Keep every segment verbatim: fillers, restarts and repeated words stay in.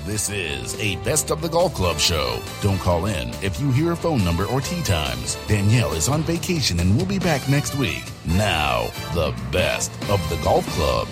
This is a Best of the Golf Club show. Don't call in if you hear a phone number or tee times. Danielle is on vacation and will be back next week. Now, the Best of the Golf Club.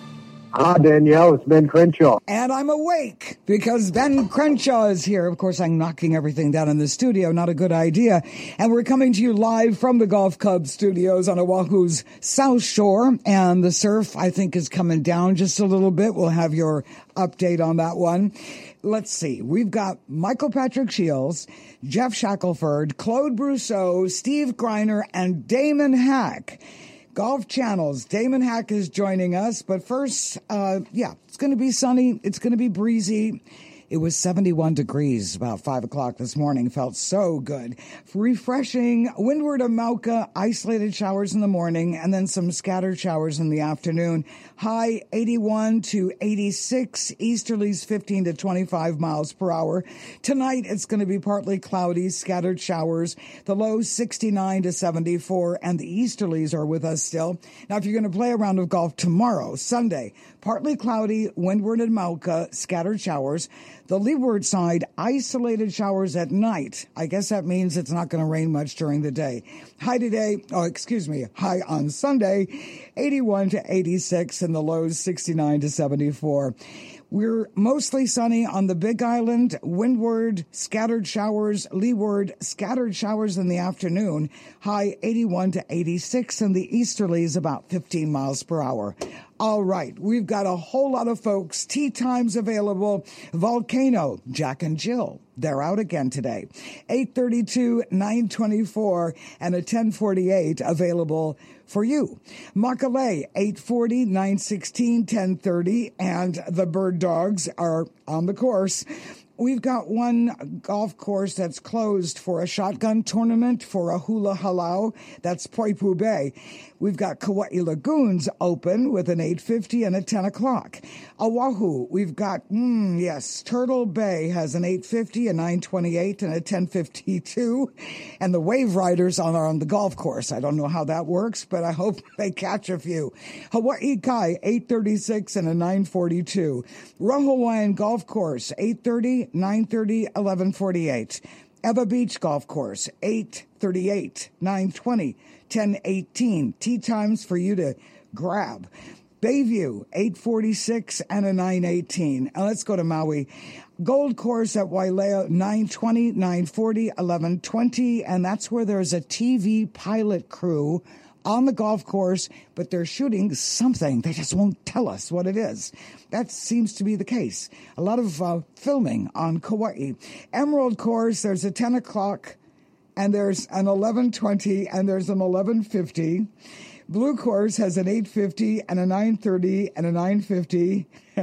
Ah, Danielle, it's Ben Crenshaw. And I'm awake because Ben Crenshaw is here. Of course, I'm knocking everything down in the studio. Not a good idea. And we're coming to you live from the Golf Club studios on Oahu's South Shore. And the surf, I think, is coming down just a little bit. We'll have your update on that one. Let's see. We've got Michael Patrick Shields, Jeff Shackelford, Claude Brousseau, Steve Greiner, and Damon Hack. Golf Channel's Damon Hack is joining us, but first, uh, yeah, it's going to be sunny. It's going to be breezy. It was seventy-one degrees about five o'clock this morning. Felt so good. Refreshing. Windward of Mauka, isolated showers in the morning, and then some scattered showers in the afternoon. High eighty-one to eighty-six. Easterlies fifteen to twenty-five miles per hour. Tonight, it's going to be partly cloudy, scattered showers. The low sixty-nine to seventy-four, and the easterlies are with us still. Now, if you're going to play a round of golf tomorrow, Sunday, partly cloudy, windward and Mauka, scattered showers. The leeward side, isolated showers at night. I guess that means it's not going to rain much during the day. High today, oh, excuse me, high on Sunday, eighty-one to eighty-six, and the lows sixty-nine to seventy-four. We're mostly sunny on the Big Island, windward, scattered showers, leeward, scattered showers in the afternoon, high eighty-one to eighty-six, and the easterlies about fifteen miles per hour. All right, we've got a whole lot of folks. Tee times available. Volcano, Jack and Jill, they're out again today. eight thirty-two, nine twenty-four, and a ten forty-eight available for you. Makalei, eight forty, nine sixteen, ten thirty, and the Bird Dogs are on the course. We've got one golf course that's closed for a shotgun tournament for a hula halau. That's Poipu Bay. We've got Kauai Lagoons open with an eight fifty and a ten o'clock. Oahu, we've got, mm, yes, Turtle Bay has an eight fifty, a nine twenty-eight, and a ten fifty-two. And the Wave Riders are on the golf course. I don't know how that works, but I hope they catch a few. Hawaii Kai, eight thirty-six and a nine forty-two. Roa Hawaiian Golf Course, eight thirty, nine thirty, eleven forty-eight. Eva Beach Golf Course, eight thirty-eight, nine twenty, ten eighteen. Tee times for you to grab. Bayview, eight forty-six and a nine eighteen. And let's go to Maui. Gold Course at Wailea, nine twenty, nine forty, eleven twenty. And that's where there's a T V pilot crew on the golf course, but they're shooting something. They just won't tell us what it is. That seems to be the case. A lot of uh, filming on Kauai. Emerald Course, there's a ten o'clock, and there's an eleven twenty, and there's an eleven fifty. Blue Course has an eight fifty and a nine thirty and a nine fifty.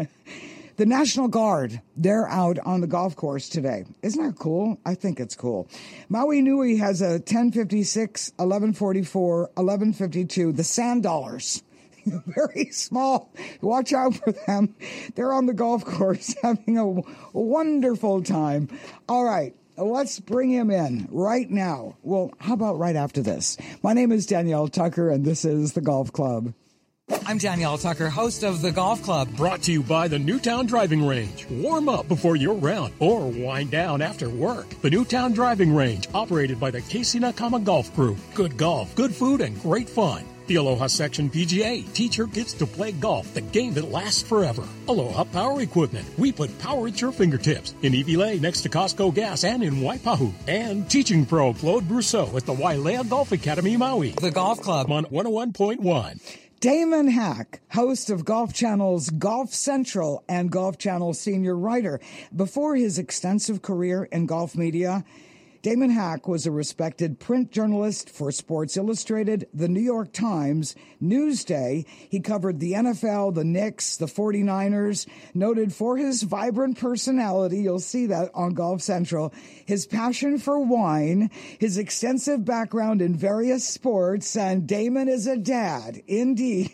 The National Guard, they're out on the golf course today. Isn't that cool? I think it's cool. Maui Nui has a ten fifty-six, eleven forty-four, eleven fifty-two. The Sand Dollars, very small. Watch out for them. They're on the golf course having a wonderful time. All right. Let's bring him in right now. Well, how about right after this? My name is Danielle Tucker, and this is The Golf Club. I'm Danielle Tucker, host of The Golf Club. Brought to you by the Newtown Driving Range. Warm up before your round or wind down after work. The Newtown Driving Range, operated by the Casey Nakama Golf Group. Good golf, good food, and great fun. The Aloha Section P G A. Teach your kids to play golf, the game that lasts forever. Aloha Power Equipment. We put power at your fingertips. In Iwilei, next to Costco Gas, and in Waipahu. And Teaching Pro Claude Brousseau at the Wailea Golf Academy, Maui. The Golf Club on one oh one point one. Damon Hack, host of Golf Channel's Golf Central and Golf Channel senior writer. Before his extensive career in golf media, Damon Hack was a respected print journalist for Sports Illustrated, The New York Times, Newsday. He covered the N F L, the Knicks, the forty-niners, noted for his vibrant personality. You'll see that on Golf Central. His passion for wine, his extensive background in various sports, and Damon is a dad. Indeed.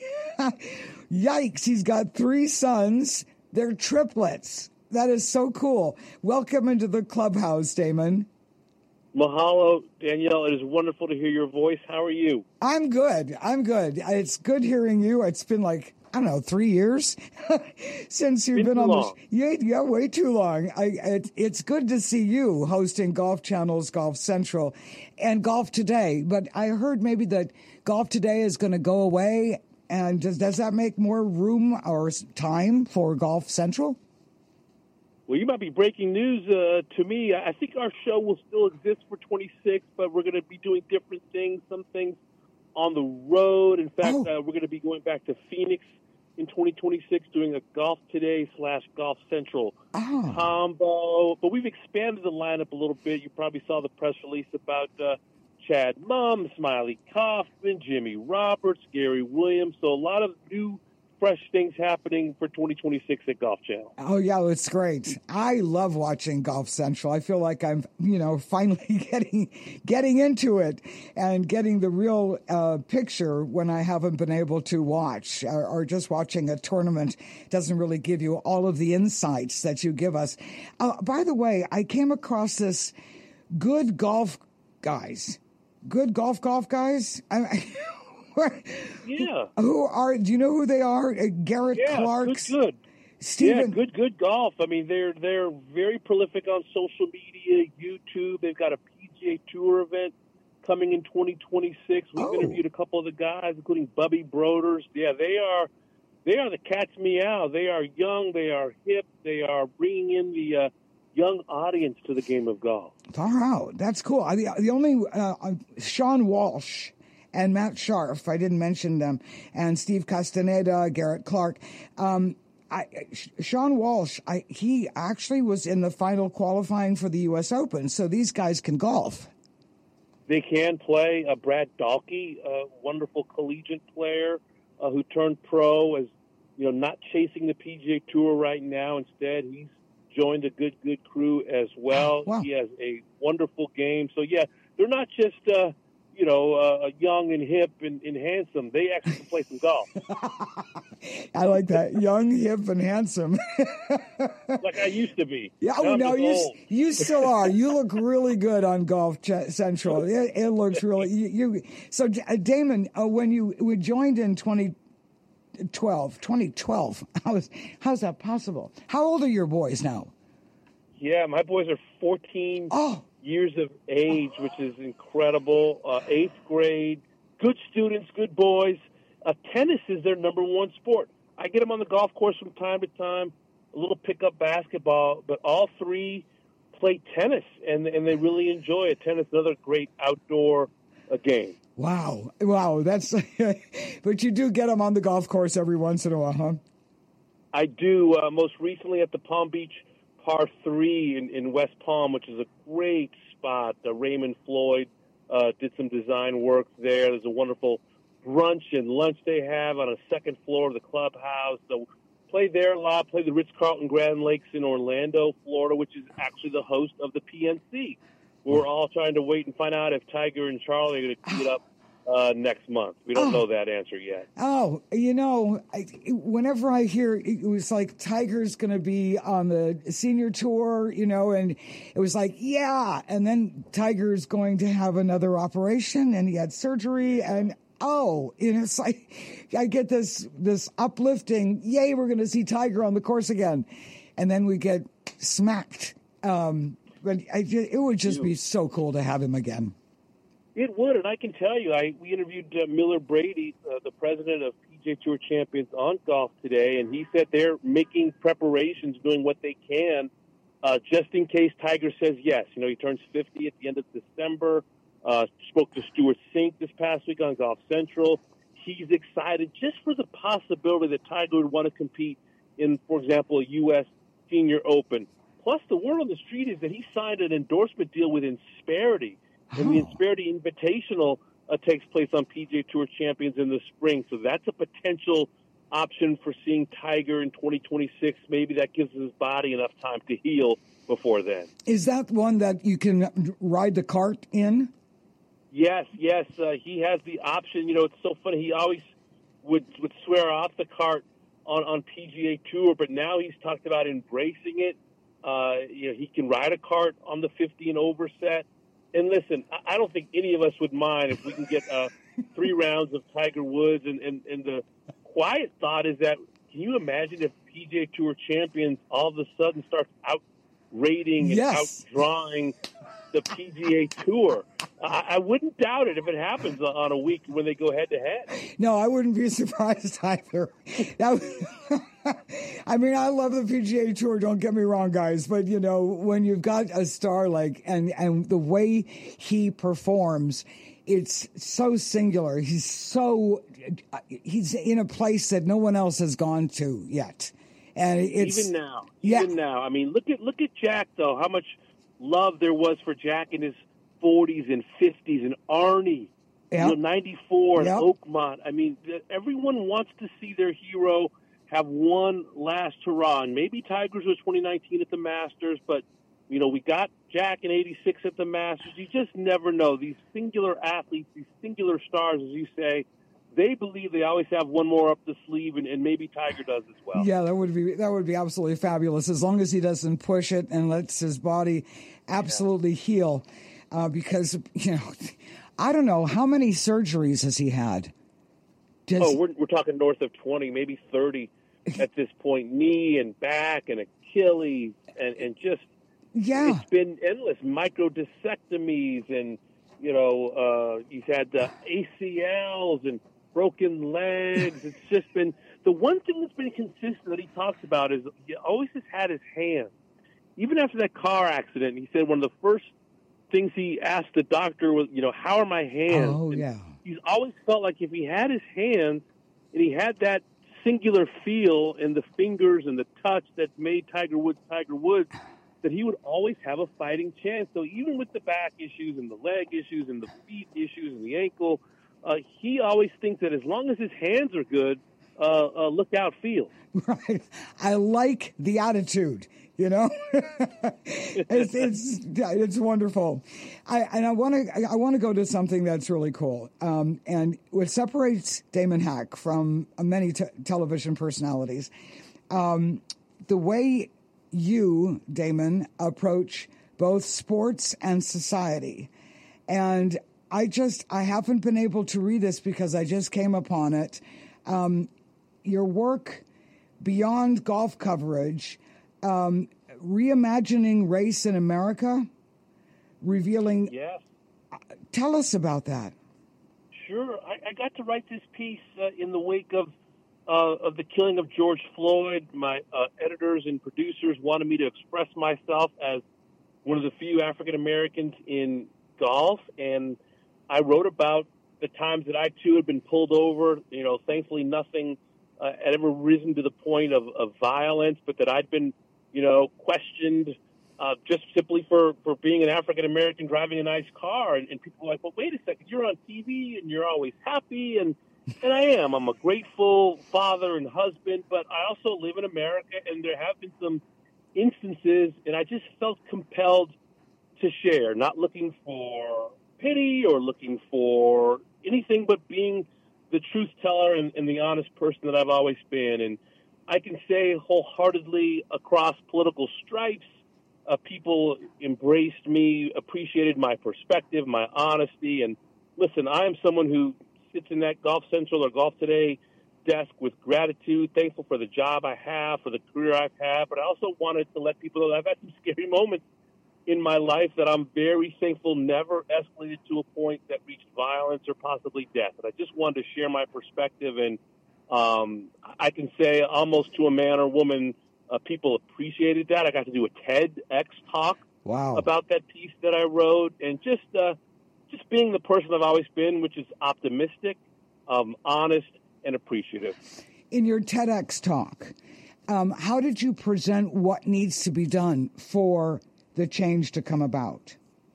Yikes, he's got three sons. They're triplets. That is so cool. Welcome into the clubhouse, Damon. Mahalo, Danielle. It is wonderful to hear your voice. How are you? I'm good. I'm good. It's good hearing you. It's been like I don't know, three years since you've been, been on long. the yeah, yeah, way too long. I, it, it's good to see you hosting Golf Channel's Golf Central and Golf Today. But I heard maybe that Golf Today is going to go away. And does, does that make more room or time for Golf Central? Well, you might be breaking news uh, to me. I think our show will still exist for twenty-six, but we're going to be doing different things, some things on the road. In fact, Oh. uh, we're going to be going back to Phoenix in twenty twenty-six, doing a Golf Today slash Golf Central Oh. combo. But we've expanded the lineup a little bit. You probably saw the press release about uh, Chad Mumm, Smiley Kaufman, Jimmy Roberts, Gary Williams. So a lot of new, fresh things happening for twenty twenty-six at Golf Channel. Oh, yeah, it's great. I love watching Golf Central. I feel like I'm, you know, finally getting getting into it and getting the real uh, picture when I haven't been able to watch, or, or just watching a tournament doesn't really give you all of the insights that you give us. Uh, by the way, I came across this good golf guys. Good golf golf guys? I, Yeah. who are, do you know who they are? Uh, Garrett Yeah, Clark's. good, good. Stephen. Yeah, good, good golf. I mean, they're they're very prolific on social media, YouTube. They've got a P G A Tour event coming in twenty twenty-six. We've Oh. interviewed a couple of the guys, including Bubby Broders. Yeah, they are they are the cat's meow. They are young. They are hip. They are bringing in the uh, young audience to the game of golf. Far out. That's cool. I, the, the only uh, uh, Sean Walsh and Matt Scharf, I didn't mention them, and Steve Castaneda, Garrett Clark. Um, I, Sean Walsh, I, he actually was in the final qualifying for the U S Open, so these guys can golf. They can play. Uh, Brad Dahlke, a wonderful collegiate player uh, who turned pro, as you know, not chasing the P G A Tour right now. Instead, he's joined a good, good crew as well. Wow. He has a wonderful game. So, yeah, they're not just, uh, you know, uh, young and hip and, and handsome. They actually can play some golf. I like that. Young, hip, and handsome. Like I used to be. Yeah, Now oh, I'm no, just you, old. you still are. You look really good on Golf Ch- Central. It, it looks really, you, you so uh, Damon, uh, when you we joined in twenty twelve, twenty twelve, how is, how's that possible? How old are your boys now? Yeah, my boys are fourteen Oh. years of age, which is incredible. Uh, eighth grade, good students, good boys. Uh, tennis is their number one sport. I get them on the golf course from time to time, a little pickup basketball, but all three play tennis, and and they really enjoy it. Tennis is another great outdoor uh, game. Wow. Wow. That's, but you do get them on the golf course every once in a while, huh? I do, uh, most recently at the Palm Beach Par three in, in West Palm, which is a great spot. Uh, Raymond Floyd uh, did some design work there. There's a wonderful brunch and lunch they have on a second floor of the clubhouse. So play there a lot, play the Ritz-Carlton Grand Lakes in Orlando, Florida, which is actually the host of the P N C. We're all trying to wait and find out if Tiger and Charlie are going to tee it up uh, next month. We don't know that answer yet. Oh, you know, I, whenever I hear it was like Tiger's going to be on the senior tour, you know, and it was like, yeah. And then Tiger's going to have another operation and he had surgery and oh, and it's like, I get this, this uplifting, yay, we're going to see Tiger on the course again. And then we get smacked. Um, but I, it would just be so cool to have him again. It would, and I can tell you, I we interviewed uh, Miller Brady, uh, the president of P G A Tour Champions, on Golf Today, and he said they're making preparations, doing what they can, uh, just in case Tiger says yes. You know, he turns fifty at the end of December. Uh, spoke to Stuart Sink this past week on Golf Central. He's excited just for the possibility that Tiger would want to compete in, for example, a U S Senior Open. Plus, the word on the street is that he signed an endorsement deal with Insperity. And the Insperity Invitational uh, takes place on P G A Tour Champions in the spring. So that's a potential option for seeing Tiger in twenty twenty-six. Maybe that gives his body enough time to heal before then. Is that one that you can ride the cart in? Yes, yes. Uh, he has the option. You know, it's so funny. He always would, would swear off the cart on, on P G A Tour, but now he's talked about embracing it. Uh, you know, he can ride a cart on the fifty and over set. And listen, I don't think any of us would mind if we can get uh, three rounds of Tiger Woods and, and, and the quiet thought is that, can you imagine if P G A Tour champions all of a sudden starts out-rating and Yes. outdrawing the P G A Tour? I, I wouldn't doubt it if it happens on a week when they go head-to-head. No, I wouldn't be surprised either. That would, I mean, I love the P G A Tour, don't get me wrong, guys, but, you know, when you've got a star like, and, and the way he performs, it's so singular. He's so, he's in a place that no one else has gone to yet. And it's, even now, yeah. even now. I mean, look at look at Jack, though, how much love there was for Jack in his forties and fifties, and Arnie, Yep. you know, ninety-four, Yep. and Oakmont. I mean, everyone wants to see their hero have one last hurrah. And maybe Tigers was twenty nineteen at the Masters, but, you know, we got Jack in eighty-six at the Masters. You just never know. These singular athletes, these singular stars, as you say, they believe they always have one more up the sleeve, and, and maybe Tiger does as well. Yeah, that would be that would be absolutely fabulous, as long as he doesn't push it and lets his body absolutely yeah. heal. Uh, because, you know, I don't know, how many surgeries has he had? Does, oh, we're we're talking north of twenty, maybe thirty at this point. Knee and back and Achilles, and, and just yeah, it's been endless. Microdiscectomies, and you know, uh, he's had the A C Ls and broken legs. It's just been the one thing that's been consistent that he talks about is he always has had his hands. Even after that car accident, he said one of the first things he asked the doctor was, you know, how are my hands? Oh, and yeah. He's always felt like if he had his hands and he had that singular feel in the fingers and the touch that made Tiger Woods Tiger Woods, that he would always have a fighting chance. So even with the back issues and the leg issues and the feet issues and the ankle, uh, he always thinks that as long as his hands are good, uh, uh, look out field. Right. I like the attitude. You know, it's it's it's wonderful. I and I want to I want to go to something that's really cool. Um, and what separates Damon Hack from many te- television personalities, um, the way you, Damon, approach both sports and society. And I just I haven't been able to read this because I just came upon it. Um, your work beyond golf coverage. Um, reimagining race in America, revealing. Yes. Uh, tell us about that. Sure. I, I got to write this piece uh, in the wake of uh, of the killing of George Floyd. My uh, editors and producers wanted me to express myself as one of the few African Americans in golf, and I wrote about the times that I too had been pulled over. You know, thankfully nothing uh, had ever risen to the point of, of violence, but that I'd been, you know, questioned uh, just simply for, for being an African-American driving a nice car. And, and people were like, well, wait a second, you're on T V and you're always happy. And, and I am. I'm a grateful father and husband, but I also live in America, and there have been some instances, and I just felt compelled to share, not looking for pity or looking for anything but being the truth teller and, and the honest person that I've always been. And I can say wholeheartedly across political stripes, uh, people embraced me, appreciated my perspective, my honesty. And listen, I am someone who sits in that Golf Central or Golf Today desk with gratitude, thankful for the job I have, for the career I've had. But I also wanted to let people know that I've had some scary moments in my life that I'm very thankful never escalated to a point that reached violence or possibly death. And I just wanted to share my perspective, and um, I can say almost to a man or woman, uh, people appreciated that. I got to do a TEDx talk wow. about that piece that I wrote, and just uh, just being the person I've always been, which is optimistic, um, honest, and appreciative. In your TEDx talk, um, how did you present what needs to be done for the change to come about?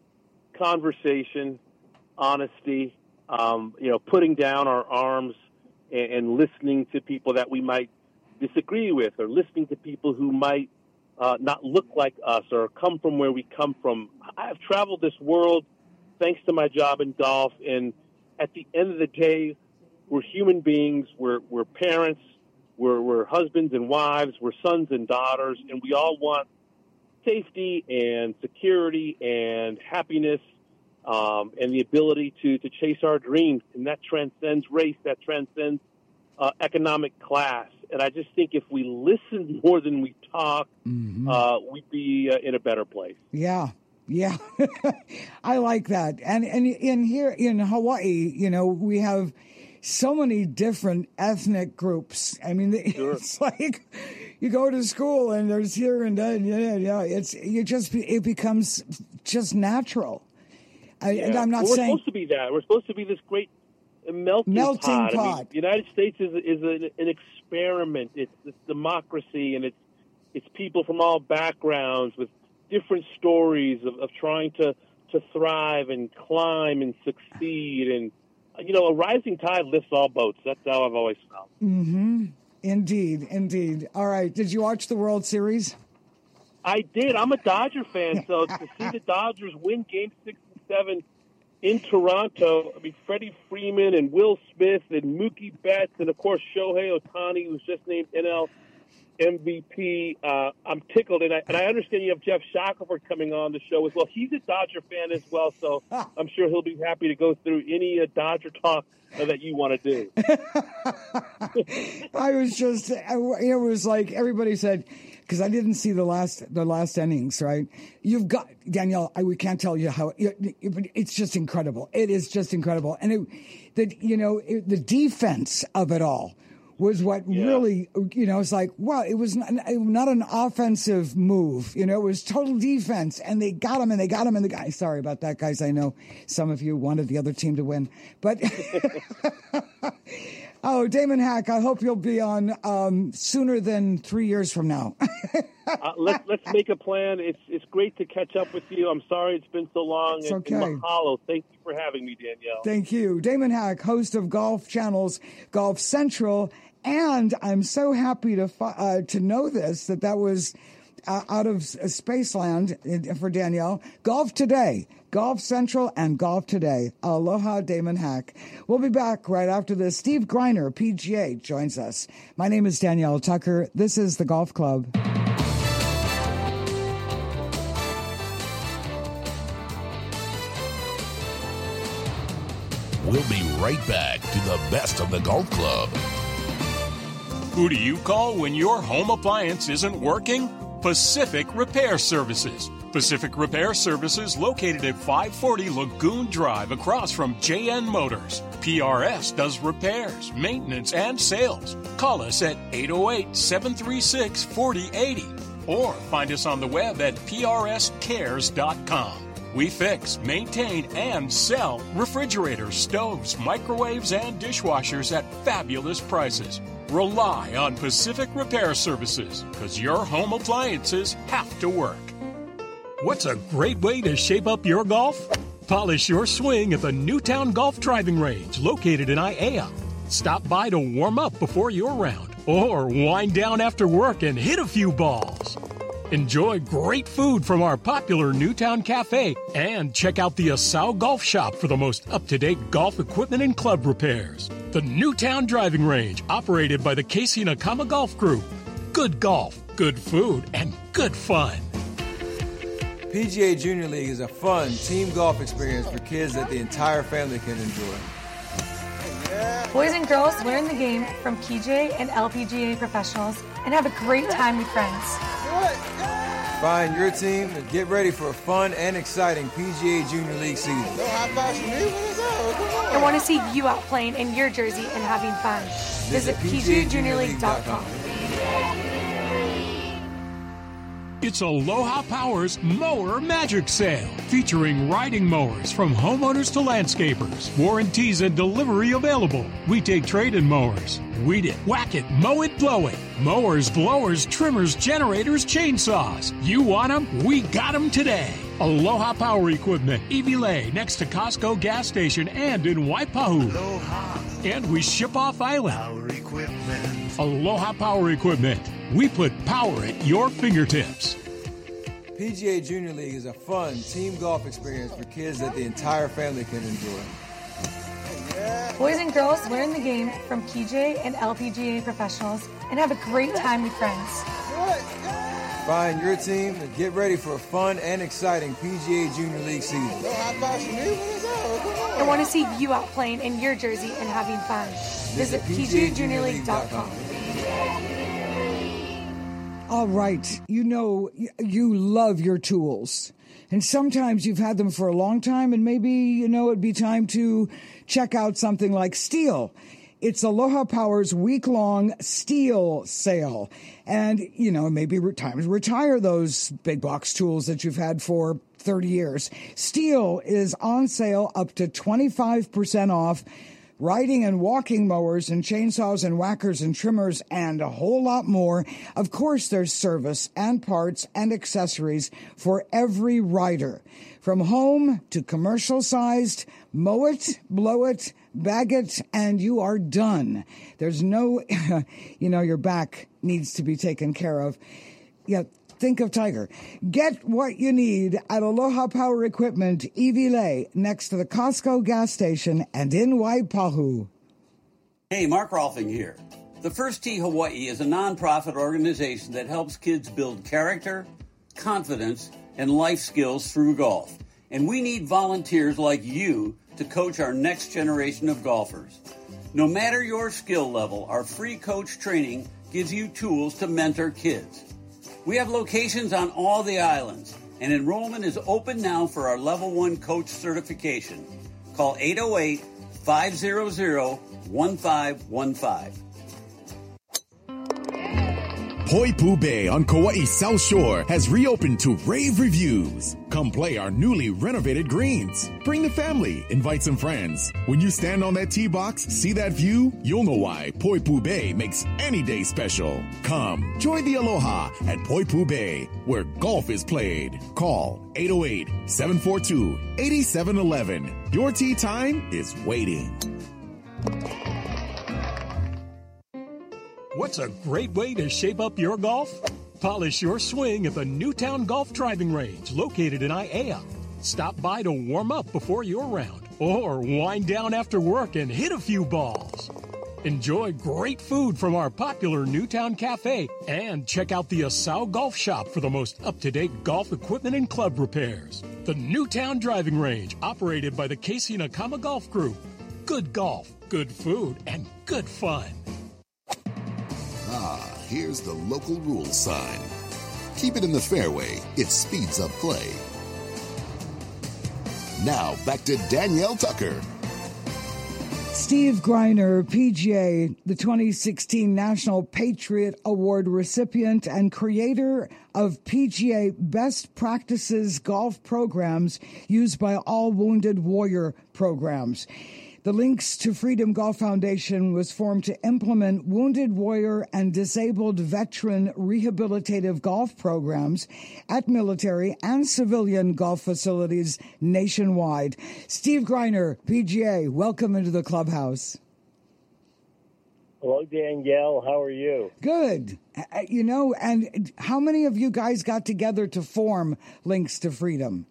Conversation, honesty, um, you know, putting down our arms and, and listening to people that we might disagree with, or listening to people who might uh, not look like us or come from where we come from. I've traveled this world thanks to my job in golf, and at the end of the day, we're human beings, we're, we're parents, we're, we're husbands and wives, we're sons and daughters, and we all want safety and security and happiness, um, and the ability to, to chase our dreams. And that transcends race, that transcends uh, economic class. And I just think if we listen more than we talk, mm-hmm. uh, we'd be uh, in a better place. Yeah. Yeah, I like that. And and in here in Hawaii, you know, we have so many different ethnic groups. I mean, sure. It's like you go to school and there's here and there. Yeah, yeah. It's you just it becomes just natural. I, yeah. And I'm not well, we're saying supposed to be that. We're supposed to be this great melting, melting pot. pot. I mean, the United States is is an, an experiment. It's, it's democracy, and it's it's people from all backgrounds with different stories of, of trying to, to thrive and climb and succeed. And, you know, a rising tide lifts all boats. That's how I've always felt. Mm-hmm. Indeed, indeed. All right. Did you watch the World Series? I did. I'm a Dodger fan, so to see the Dodgers win Game six and seven in Toronto, I mean, Freddie Freeman and Will Smith and Mookie Betts and, of course, Shohei Ohtani, who's just named N L M V P. Uh, I'm tickled, and I, and I understand you have Jeff Shackelford coming on the show as well. He's a Dodger fan as well, so I'm sure he'll be happy to go through any uh, Dodger talk uh, that you want to do. I was just, it was like everybody said, because I didn't see the last the last innings, right? You've got, Danielle, I, we can't tell you how, it, it, it's just incredible. It is just incredible. And, it, the, you know, it, the defense of it all was what yeah. really, you know, it's like, wow, it was not, not an offensive move. You know, it was total defense. And they got him and they got him and the guy, sorry about that, guys. I know some of you wanted the other team to win. But, oh, Damon Hack, I hope you'll be on um, sooner than three years from now. uh, let's, let's make a plan. It's it's great to catch up with you. I'm sorry it's been so long. It's and, okay. And mahalo. Thank you for having me, Danielle. Thank you. Damon Hack, host of Golf Channel's Golf Central. And I'm so happy to uh, to know this, that that was uh, out of Spaceland for Danielle. Golf Today, Golf Central, and Golf Today. Aloha, Damon Hack. We'll be back right after this. Steve Greiner, P G A, joins us. My name is Danielle Tucker. This is the Golf Club. We'll be right back to the best of the Golf Club. Who do you call when your home appliance isn't working? Pacific Repair Services. Pacific Repair Services, located at five forty Lagoon Drive across from J N Motors. P R S does repairs, maintenance, and sales. Call us at eight oh eight, seven three six, four oh eight oh or find us on the web at P R S cares dot com. We fix, maintain, and sell refrigerators, stoves, microwaves, and dishwashers at fabulous prices. Rely on Pacific Repair Services, because your home appliances have to work. What's a great way to shape up your golf? Polish your swing at the Newtown Golf Driving Range, located in Aiea. Stop by to warm up before your round, or wind down after work and hit a few balls. Enjoy great food from our popular Newtown Cafe, and check out the Asau Golf Shop for the most up-to-date golf equipment and club repairs. The Newtown Driving Range, operated by the Casey Nakama Golf Group. Good golf, good food, and good fun. P G A Junior League is a fun team golf experience for kids that the entire family can enjoy. Boys and girls learn the game from P G A and L P G A professionals and have a great time with friends. Find your team and get ready for a fun and exciting P G A Junior League season. I want to see you out playing in your jersey and having fun. Visit P G A Junior League dot com. It's Aloha Power's Mower Magic Sale, featuring riding mowers from homeowners to landscapers. Warranties and delivery available. We take trade-in mowers. Weed it, whack it, mow it, blow it. Mowers, blowers, trimmers, generators, chainsaws. You want them? We got them today. Aloha Power Equipment, Evie Lay, next to Costco gas station and in Waipahu. Aloha. And we ship off island. Power Equipment. Aloha Power Equipment. We put power at your fingertips. P G A Junior League is a fun team golf experience for kids that the entire family can enjoy. Boys and girls learn the game from P G A and L P G A professionals and have a great time with friends. Find your team and get ready for a fun and exciting P G A Junior League season. I want to see you out playing in your jersey and having fun. Visit P G A Junior League dot com. All right. You know, you love your tools. And sometimes you've had them for a long time, and maybe, you know, it'd be time to check out something like Steel. It's Aloha Power's week-long Steel sale. And, you know, maybe time to retire those big box tools that you've had for thirty years. Steel is on sale up to twenty-five percent off. Riding and walking mowers and chainsaws and whackers and trimmers and a whole lot more. Of course, there's service and parts and accessories for every rider. From home to commercial-sized, mow it, blow it, bag it, and you are done. There's no, you know, your back needs to be taken care of. Yeah. Think of Tiger. Get what you need at Aloha Power Equipment, Iwilei, next to the Costco gas station and in Waipahu. Hey, Mark Rolfing here. The First Tee Hawaii is a nonprofit organization that helps kids build character, confidence, and life skills through golf. And we need volunteers like you to coach our next generation of golfers. No matter your skill level, our free coach training gives you tools to mentor kids. We have locations on all the islands, and enrollment is open now for our Level one Coach certification. Call eight oh eight, five hundred, one five one five. Poipu Bay on Kauai's South Shore has reopened to rave reviews. Come play our newly renovated greens. Bring the family, invite some friends. When you stand on that tee box, see that view, you'll know why Poipu Bay makes any day special. Come, join the Aloha at Poipu Bay, where golf is played. Call eight oh eight, seven four two, eight seven one one. Your tee time is waiting. What's a great way to shape up your golf? Polish your swing at the Newtown Golf Driving Range, located in Aiea. Stop by to warm up before your round, or wind down after work and hit a few balls. Enjoy great food from our popular Newtown Cafe, and check out the Asau Golf Shop for the most up-to-date golf equipment and club repairs. The Newtown Driving Range, operated by the Casey Nakama Golf Group. Good golf, good food, and good fun. Ah, here's the local rules sign. Keep it in the fairway. It speeds up play. Now, back to Danielle Tucker. Steve Greiner, P G A, the twenty sixteen National Patriot Award recipient and creator of P G A Best Practices golf programs used by all Wounded Warrior programs. The Links to Freedom Golf Foundation was formed to implement Wounded Warrior and Disabled Veteran rehabilitative golf programs at military and civilian golf facilities nationwide. Steve Greiner, P G A, welcome into the clubhouse. Hello, Danielle. How are you? Good. You know, and how many of you guys got together to form Links to Freedom?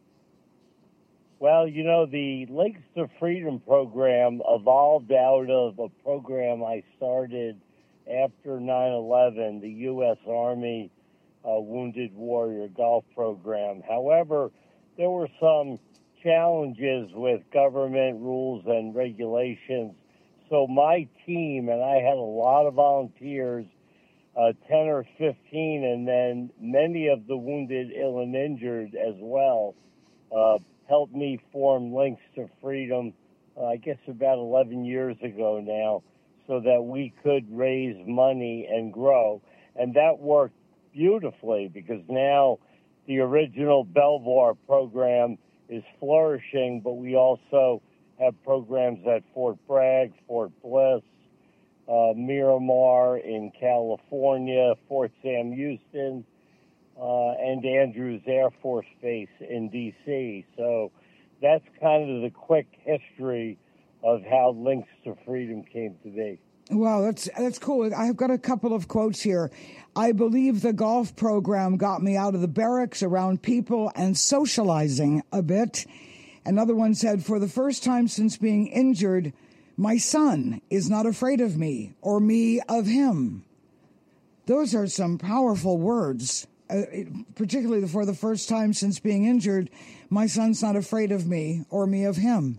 Well, you know, the Links to Freedom program evolved out of a program I started after nine eleven, the U S Army uh, Wounded Warrior Golf Program. However, there were some challenges with government rules and regulations. So my team, and I had a lot of volunteers, uh, ten or fifteen, and then many of the wounded, ill, and injured as well, uh, helped me form Links to Freedom, uh, I guess about eleven years ago now, so that we could raise money and grow. And that worked beautifully because now the original Belvoir program is flourishing, but we also have programs at Fort Bragg, Fort Bliss, uh, Miramar in California, Fort Sam Houston, Uh, and Andrews Air Force Base in D C So that's kind of the quick history of how Links to Freedom came to be. Wow, that's that's cool. I've got a couple of quotes here. I believe the golf program got me out of the barracks, around people, and socializing a bit. Another one said, for the first time since being injured, my son is not afraid of me or me of him. Those are some powerful words. uh, particularly for the first time since being injured, my son's not afraid of me or me of him.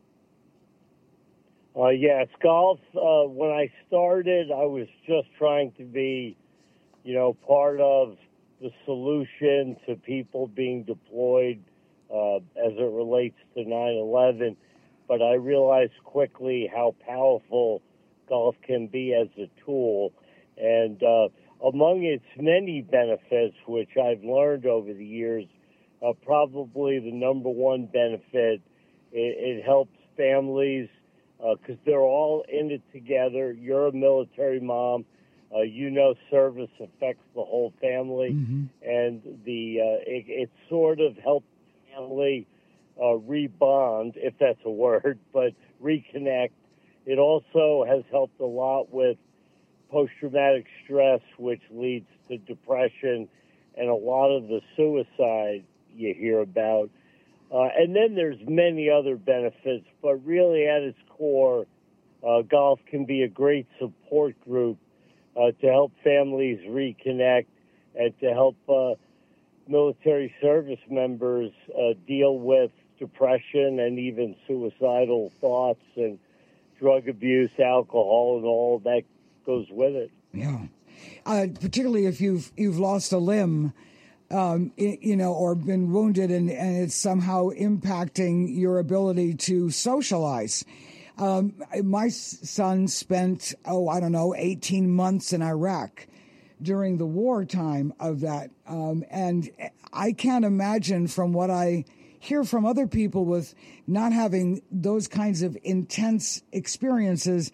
Uh, yes, golf, uh, when I started, I was just trying to be, you know, part of the solution to people being deployed uh, as it relates to nine eleven. But I realized quickly how powerful golf can be as a tool. And uh, among its many benefits, which I've learned over the years, uh, probably the number one benefit, it, it helps families because uh, they're all in it together. You're a military mom. Uh, you know service affects the whole family. Mm-hmm. And the uh, it, it sort of helps the family uh, rebond, if that's a word, but reconnect. It also has helped a lot with post-traumatic stress, which leads to depression and a lot of the suicide you hear about. Uh, and then there's many other benefits, but really at its core, uh, golf can be a great support group uh, to help families reconnect and to help uh, military service members uh, deal with depression and even suicidal thoughts and drug abuse, alcohol, and all that goes with it. Yeah, uh, particularly if you've you've lost a limb. Um, you know, or been wounded, and, and it's somehow impacting your ability to socialize. Um, my son spent, oh, I don't know, eighteen months in Iraq during the wartime of that. Um, and I can't imagine from what I hear from other people with not having those kinds of intense experiences,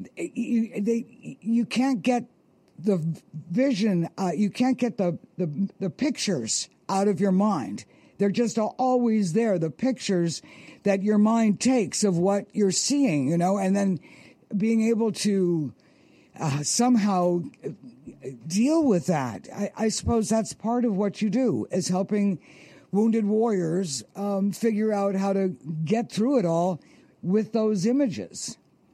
you, they, you can't get the vision, uh, you can't get the, the the pictures out of your mind. They're just always there, the pictures that your mind takes of what you're seeing, you know, and then being able to uh, somehow deal with that. I, I suppose that's part of what you do, is helping wounded warriors um, figure out how to get through it all with those images.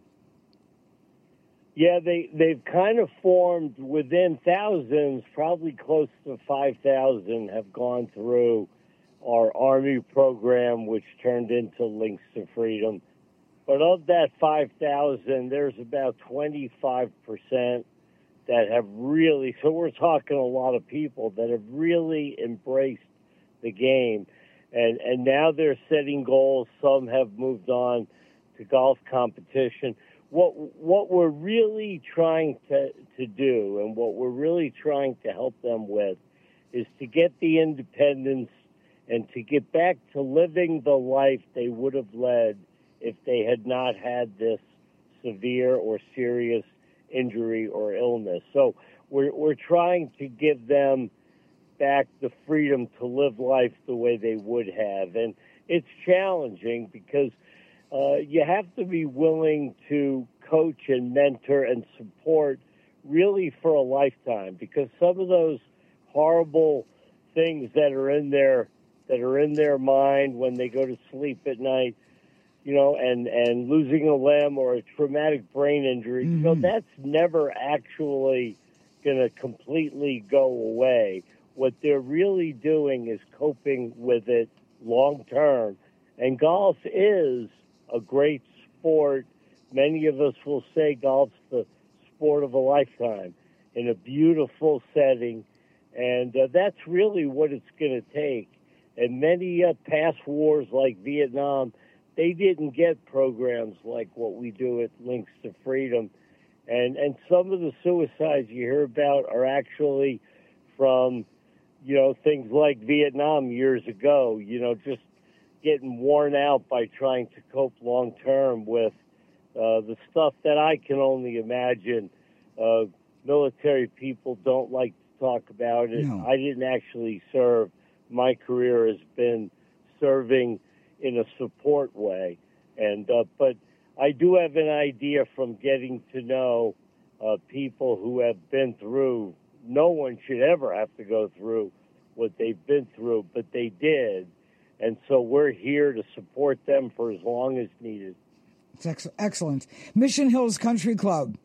Yeah, they, they've kind of formed within thousands, probably close to five thousand have gone through our Army program, which turned into Links to Freedom. But of that five thousand, there's about twenty-five percent that have really, so we're talking a lot of people that have really embraced the game. And, and now they're setting goals. Some have moved on to golf competition. What what we're really trying to, to do and what we're really trying to help them with is to get the independence and to get back to living the life they would have led if they had not had this severe or serious injury or illness. So we're we're trying to give them back the freedom to live life the way they would have. And it's challenging because Uh, you have to be willing to coach and mentor and support really for a lifetime, because some of those horrible things that are in their that are in their mind when they go to sleep at night, you know, and, and losing a limb or a traumatic brain injury, mm-hmm. you know, that's never actually going to completely go away. What they're really doing is coping with it long term, and golf is a great sport. Many of us will say golf's the sport of a lifetime in a beautiful setting, and uh, that's really what it's going to take. And many uh, past wars like Vietnam, they didn't get programs like what we do at Links to Freedom. And, and some of the suicides you hear about are actually from, you know, things like Vietnam years ago, you know, just getting worn out by trying to cope long term with uh, the stuff that I can only imagine. Uh, military people don't like to talk about it. No. I didn't actually serve. My career has been serving in a support way, and uh, but I do have an idea from getting to know uh, people who have been through. No one should ever have to go through what they've been through, but they did. And so we're here to support them for as long as needed. It's ex- excellent. Mission Hills Country Club.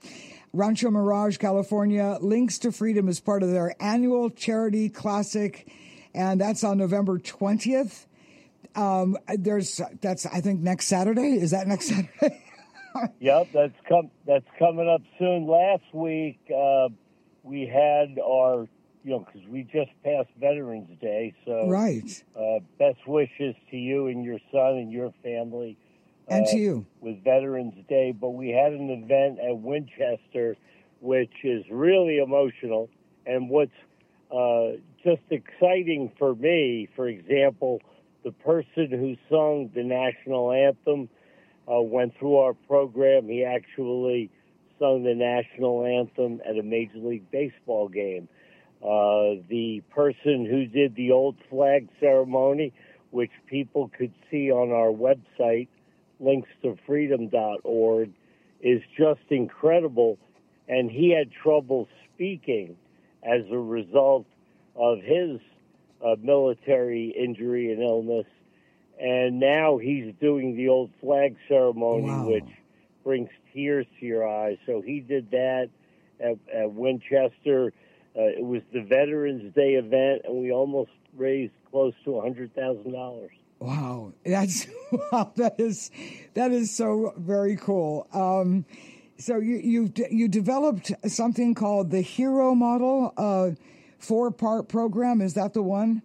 Rancho Mirage, California. Links to Freedom is part of their annual charity classic, and that's on November twentieth. Um, there's that's I think next Saturday. Is that next Saturday? Yep, that's com- that's coming up soon. Last week uh, we had our, you know, because we just passed Veterans Day, so right. Uh, best wishes to you and your son and your family, and uh, to you with Veterans Day. But we had an event at Winchester, which is really emotional, and what's uh, just exciting for me, for example, the person who sung the national anthem uh, went through our program. He actually sung the national anthem at a Major League Baseball game. Uh, the person who did the old flag ceremony, which people could see on our website, links to freedom dot org, is just incredible. And he had trouble speaking as a result of his uh, military injury and illness. And now he's doing the old flag ceremony, wow. which brings tears to your eyes. So he did that at, at Winchester. Uh, it was the Veterans Day event, and we almost raised close to one hundred thousand dollars. Wow, that's wow, that is that is so very cool. Um, so you you you developed something called the Hero Model, uh, four part program. Is that the one?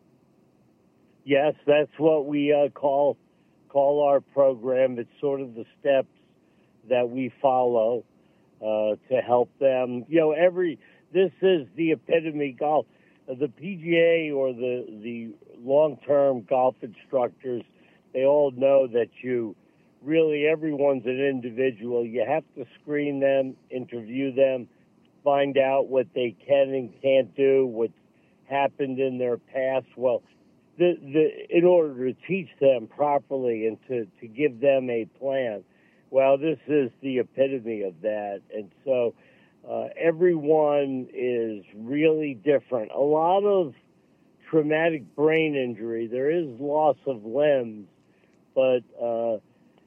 Yes, that's what we uh, call call our program. It's sort of the steps that we follow uh, to help them. You know, every this is the epitome golf. The P G A or the the long-term golf instructors, they all know that you really, everyone's an individual. You have to screen them, interview them, find out what they can and can't do, what's happened in their past. Well, the, the, in order to teach them properly and to, to give them a plan, well, this is the epitome of that. And so uh, everyone is really different. A lot of traumatic brain injury, there is loss of limbs, but uh,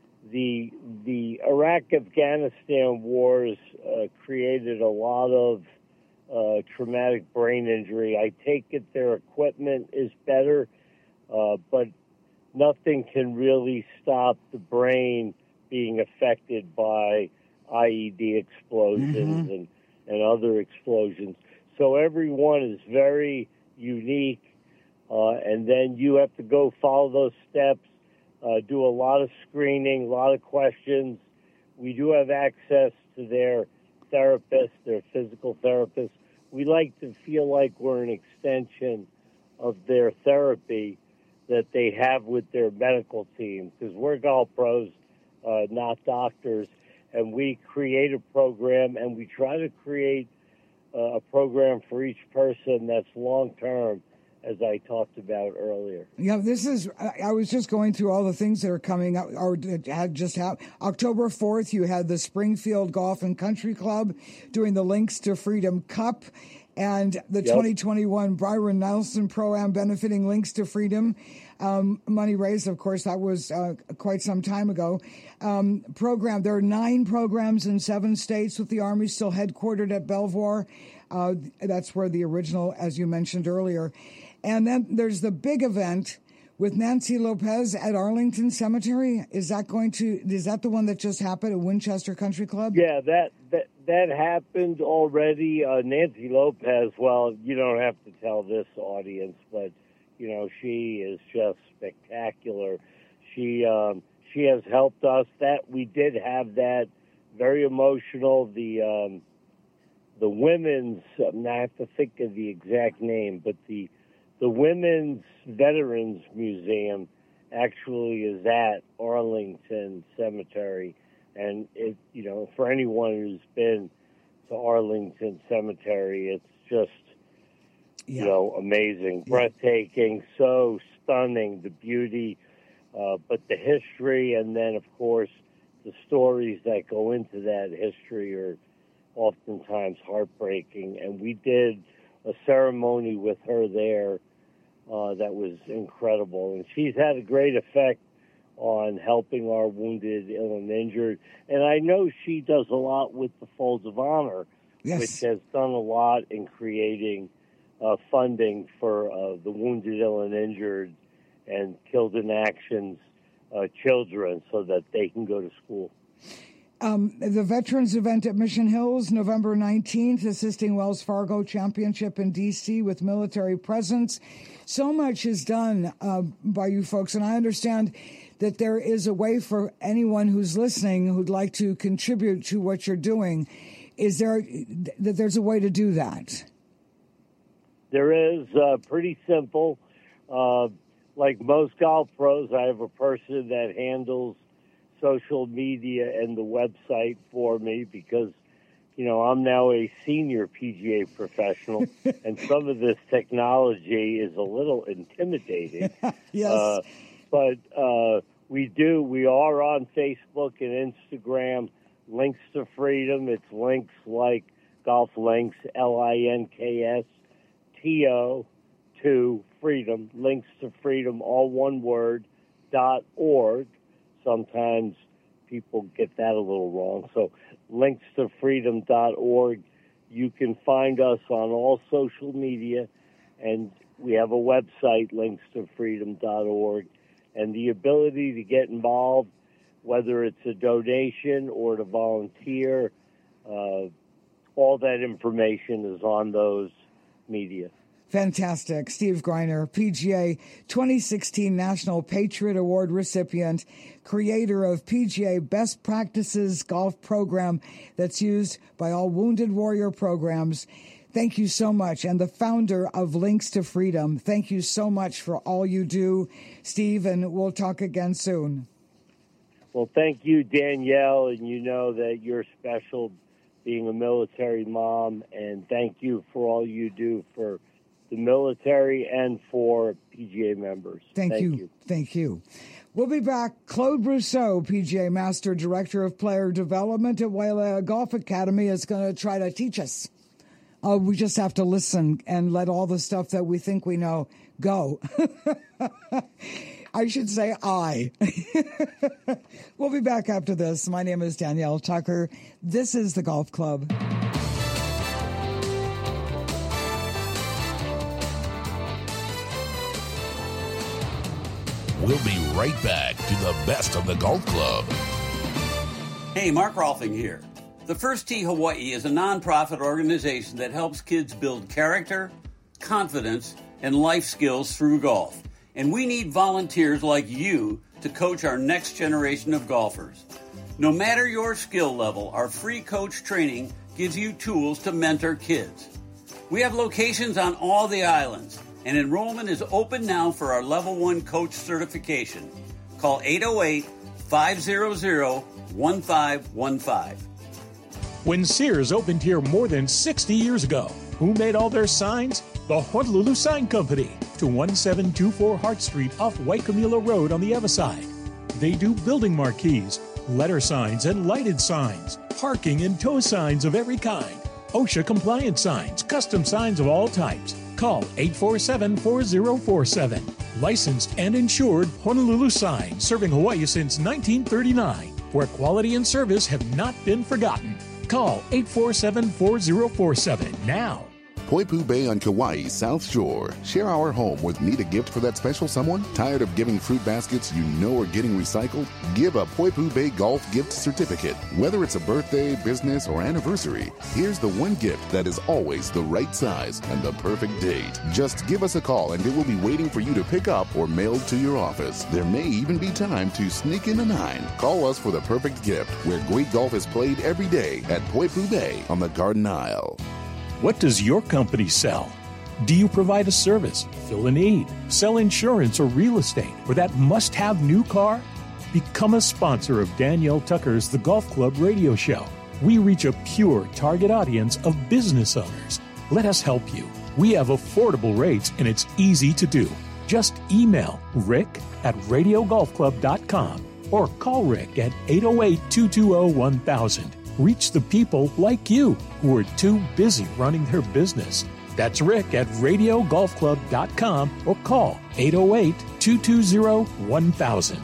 the the Iraq-Afghanistan wars uh, created a lot of uh, traumatic brain injury. I take it their equipment is better, uh, but nothing can really stop the brain being affected by I E D explosions mm-hmm. and, and other explosions. So everyone is very unique. Uh, and then you have to go follow those steps, uh, do a lot of screening, a lot of questions. We do have access to their therapists, their physical therapists. We like to feel like we're an extension of their therapy that they have with their medical team, because we're golf pros, uh, not doctors, and we create a program, and we try to create uh, a program for each person that's long-term, as I talked about earlier. Yeah, this is, I was just going through all the things that are coming up, or had just happened. October fourth, you had the Springfield Golf and Country Club doing the Links to Freedom Cup, and the yep. twenty twenty-one Byron Nelson Pro-Am benefiting Links to Freedom. Um, money raised, of course, that was uh, quite some time ago. Um, program, there are nine programs in seven states with the Army still headquartered at Belvoir. Uh, that's where the original, as you mentioned earlier. And then there's the big event with Nancy Lopez at Arlington Cemetery. Is that going to, is that the one that just happened at Winchester Country Club? Yeah, that that, that happened already. Uh, Nancy Lopez, well, you don't have to tell this audience, but, you know, she is just spectacular. She, um, she has helped us. That we did have that very emotional, the, um, the women's, I have to think of the exact name, but the, The Women's Veterans Museum actually is at Arlington Cemetery. And, it, you know, for anyone who's been to Arlington Cemetery, it's just, yeah. you know, amazing, yeah. breathtaking, so stunning, the beauty, uh, but the history, and then, of course, the stories that go into that history are oftentimes heartbreaking. And we did a ceremony with her there Uh, that was incredible. And she's had a great effect on helping our wounded, ill, and injured. And I know she does a lot with the Folds of Honor, yes. which has done a lot in creating uh, funding for uh, the wounded, ill, and injured and killed in actions uh, children so that they can go to school. Um, the Veterans Event at Mission Hills, November nineteenth, assisting Wells Fargo Championship in D C with military presence. So much is done uh, by you folks, and I understand that there is a way for anyone who's listening who'd like to contribute to what you're doing. Is there that there's a way to do that? There is, uh, pretty simple. Uh, like most golf pros, I have a person that handles social media and the website for me because, you know, I'm now a senior P G A professional, and some of this technology is a little intimidating. Yes. Uh, but uh, we do, we are on Facebook and Instagram, Links to Freedom. It's links like Golf Links, L I N K S T O, to Freedom, Links to Freedom, all one word, dot org. Sometimes people get that a little wrong. So links to freedom dot org. You can find us on all social media, and we have a website, links to freedom dot org. And the ability to get involved, whether it's a donation or to volunteer, uh, all that information is on those media. Fantastic. Steve Greiner, P G A twenty sixteen National Patriot Award recipient, creator of P G A Best Practices Golf Program that's used by all Wounded Warrior programs. Thank you so much. And the founder of Links to Freedom. Thank you so much for all you do, Steve, and we'll talk again soon. Well, thank you, Danielle, and you know that you're special being a military mom, and thank you for all you do for the military and for P G A members. Thank, Thank you. you. Thank you. We'll be back. Claude Brousseau, P G A Master Director of Player Development at Wailea Golf Academy, is going to try to teach us. Uh, we just have to listen and let all the stuff that we think we know go. I should say I. We'll be back after this. My name is Danielle Tucker. This is the Golf Club. We'll be right back to the best of the Golf Club. Hey, Mark Rolfing here. The First Tee Hawaii is a nonprofit organization that helps kids build character, confidence, and life skills through golf. And we need volunteers like you to coach our next generation of golfers. No matter your skill level, our free coach training gives you tools to mentor kids. We have locations on all the islands, and enrollment is open now for our Level one Coach certification. Call eight oh eight, five hundred, one five one five. When Sears opened here more than sixty years ago, who made all their signs? The Honolulu Sign Company, to one seven two four Hart Street off Waikimula Road on the Ewa side. They do building marquees, letter signs and lighted signs, parking and tow signs of every kind, OSHA compliant signs, custom signs of all types. Call eight four seven, four zero four seven. Licensed and insured Honolulu Sign, serving Hawaii since nineteen thirty-nine, where quality and service have not been forgotten. Call eight four seven, four zero four seven now. Poipu Bay on Kauai's South Shore. Share our home with need a gift for that special someone? Tired of giving fruit baskets you know are getting recycled? Give a Poipu Bay Golf gift certificate. Whether it's a birthday, business, or anniversary, here's the one gift that is always the right size and the perfect date. Just give us a call and it will be waiting for you to pick up or mailed to your office. There may even be time to sneak in a nine. Call us for the perfect gift, where great golf is played every day at Poipu Bay on the Garden Isle. What does your company sell? Do you provide a service, fill a need, sell insurance or real estate, or that must-have new car? Become a sponsor of Danielle Tucker's The Golf Club radio show. We reach a pure target audience of business owners. Let us help you. We have affordable rates and it's easy to do. Just email Rick at radio golf club dot com or call Rick at eight oh eight, two two zero, one thousand. Reach the people like you who are too busy running their business. That's Rick at radio golf club dot com or call eight oh eight, two two zero, one thousand.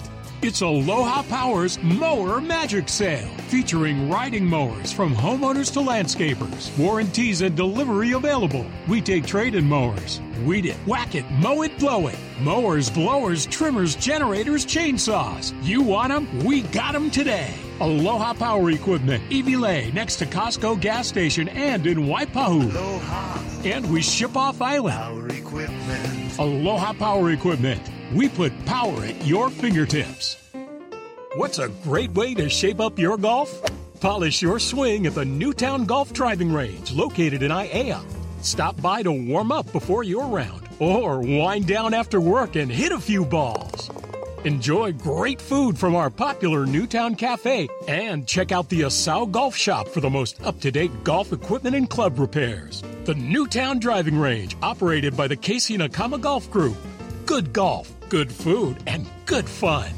It's Aloha Power's Mower Magic Sale, featuring riding mowers from homeowners to landscapers. Warranties and delivery available. We take trade-in mowers. Weed it, whack it, mow it, blow it. Mowers, blowers, trimmers, generators, chainsaws. You want them? We got them today. Aloha Power Equipment, Evie Lay, next to Costco gas station and in Waipahu. Aloha. And we ship off island. Power Equipment. Aloha Power Equipment. We put power at your fingertips. What's a great way to shape up your golf? Polish your swing at the Newtown Golf Driving Range, located in Aiea. Stop by to warm up before your round, or wind down after work and hit a few balls. Enjoy great food from our popular Newtown Cafe, and check out the Asau Golf Shop for the most up-to-date golf equipment and club repairs. The Newtown Driving Range, operated by the Casey Nakama Golf Group. Good golf, good food, and good fun.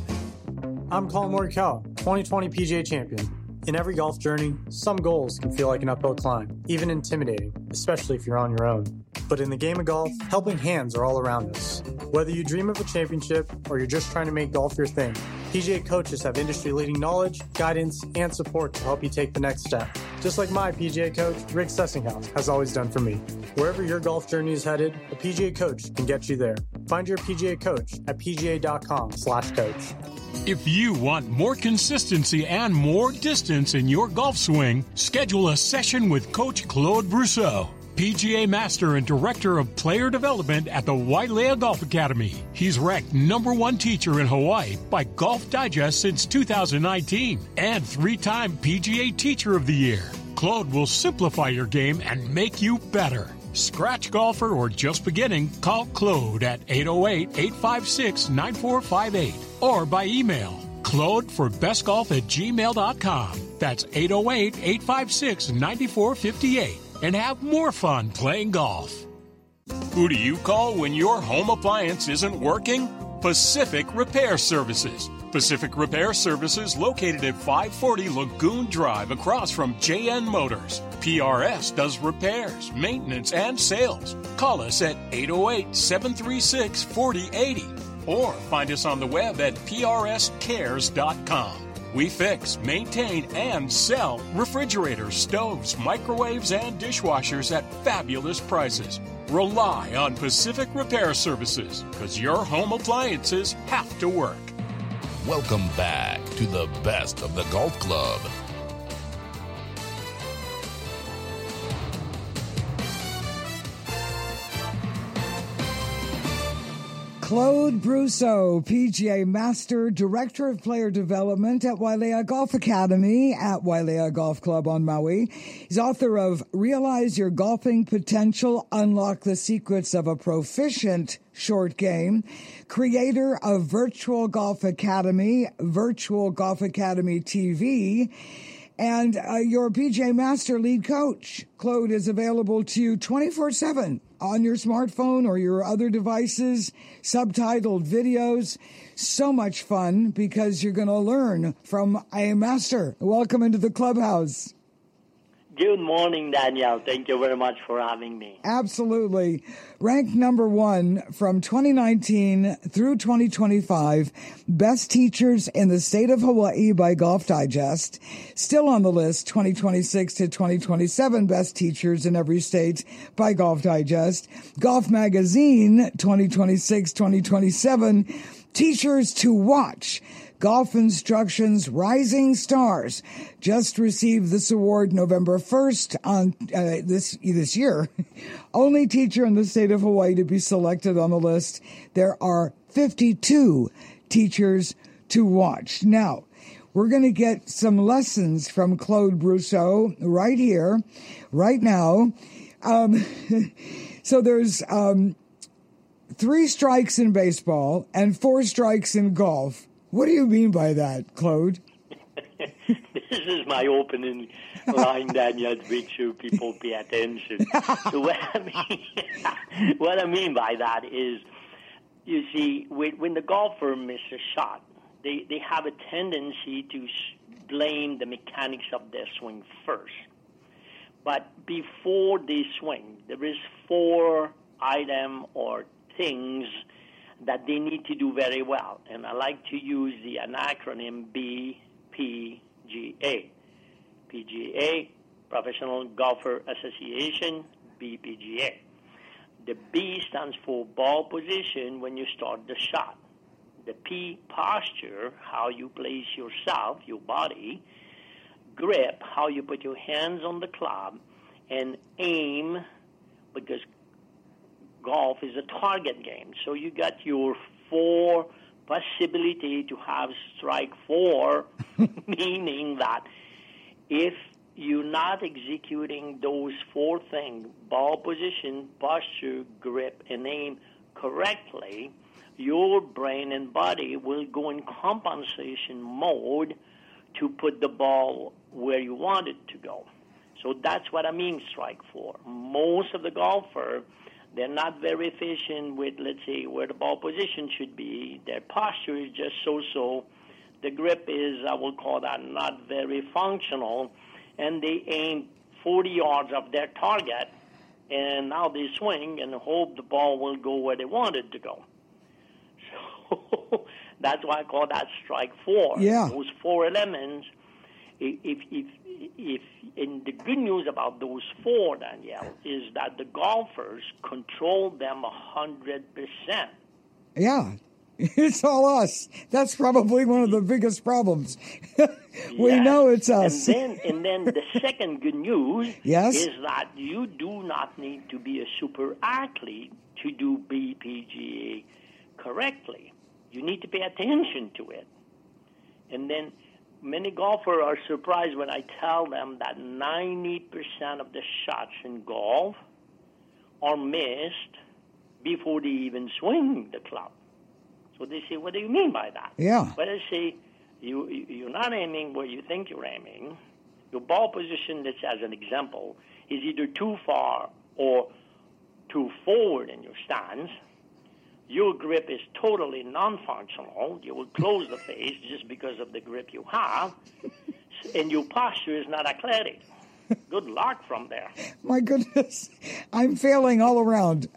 I'm Colin Morikawa, twenty twenty P G A champion. In every golf journey, some goals can feel like an uphill climb, even intimidating, especially if you're on your own. But in the game of golf, helping hands are all around us. Whether you dream of a championship or you're just trying to make golf your thing, P G A coaches have industry-leading knowledge, guidance, and support to help you take the next step. Just like my P G A coach, Rick Sessinghaus, has always done for me. Wherever your golf journey is headed, a P G A coach can get you there. Find your P G A coach at pga.com slash coach. If you want more consistency and more distance in your golf swing, schedule a session with Coach Claude Brousseau, P G A Master and Director of Player Development at the Wailea Golf Academy. He's ranked number one teacher in Hawaii by Golf Digest since two thousand nineteen and three-time P G A Teacher of the Year. Claude will simplify your game and make you better. Scratch golfer or just beginning, call Claude at eight oh eight, eight five six, nine four five eight or by email claude for best golf at gmail dot com. That's eight oh eight, eight five six, nine four five eight. And have more fun playing golf. Who do you call when your home appliance isn't working? Pacific Repair Services. Pacific Repair Services, located at five forty Lagoon Drive across from J N Motors. P R S does repairs, maintenance, and sales. Call us at eight oh eight, seven three six, four oh eight oh or find us on the web at p r s cares dot com. We fix, maintain, and sell refrigerators, stoves, microwaves, and dishwashers at fabulous prices. Rely on Pacific Repair Services, because your home appliances have to work. Welcome back to the best of the golf club. Claude Brousseau, P G A Master, Director of Player Development at Wailea Golf Academy at Wailea Golf Club on Maui. He's author of Realize Your Golfing Potential, Unlock the Secrets of a Proficient Short Game, creator of Virtual Golf Academy, Virtual Golf Academy T V, and uh, your P G A Master lead coach. Claude is available to you twenty-four seven on your smartphone or your other devices, subtitled videos. So much fun because you're going to learn from a master. Welcome into the clubhouse. Good morning, Danielle. Thank you very much for having me. Absolutely. Ranked number one from twenty nineteen through twenty twenty-five, Best Teachers in the State of Hawaii by Golf Digest. Still on the list, twenty twenty-six to twenty twenty-seven, Best Teachers in Every State by Golf Digest. Golf Magazine, twenty twenty-six, twenty twenty-seven, Teachers to Watch. Golf Instructions Rising Stars just received this award November first on uh, this this year. Only teacher in the state of Hawaii to be selected on the list. There are fifty-two teachers to watch. Now, we're going to get some lessons from Claude Brousseau right here, right now. Um, so there's um, three strikes in baseball and four strikes in golf. What do you mean by that, Claude? This is my opening line, Daniel, to make sure people pay attention. So what I mean, what I mean by that is, you see, when, when the golfer misses a shot, they, they have a tendency to blame the mechanics of their swing first. But before they swing, there is four items or things that they need to do very well. And I like to use the acronym B P G A. P G A, Professional Golfer Association, B P G A. The B stands for ball position when you start the shot. The P, posture, how you place yourself, your body. Grip, how you put your hands on the club. And aim, because golf is a target game. So you got your four possibility to have strike four, meaning that if you're not executing those four things, ball position, posture, grip, and aim correctly, your brain and body will go in compensation mode to put the ball where you want it to go. So that's what I mean strike four. Most of the golfer, they're not very efficient with, let's say, where the ball position should be. Their posture is just so-so. The grip is, I will call that, not very functional. And they aim forty yards of their target, and now they swing and hope the ball will go where they want it to go. So that's why I call that strike four. Yeah. Those four elements, if, if, if, and the good news about those four, Danielle, is that the golfers control them one hundred percent. Yeah. It's all us. That's probably one of the biggest problems. We Yes. know it's us. And then, and then the second good news Yes? is that you do not need to be a super athlete to do B P G A correctly. You need to pay attention to it. And then many golfers are surprised when I tell them that ninety percent of the shots in golf are missed before they even swing the club. So they say, what do you mean by that? Yeah. But I say, you, you're not aiming where you think you're aiming. Your ball position, let's as an example, is either too far or too forward in your stance. Your grip is totally non-functional. You will close the face just because of the grip you have. And your posture is not athletic. Good luck from there. My goodness, I'm failing all around.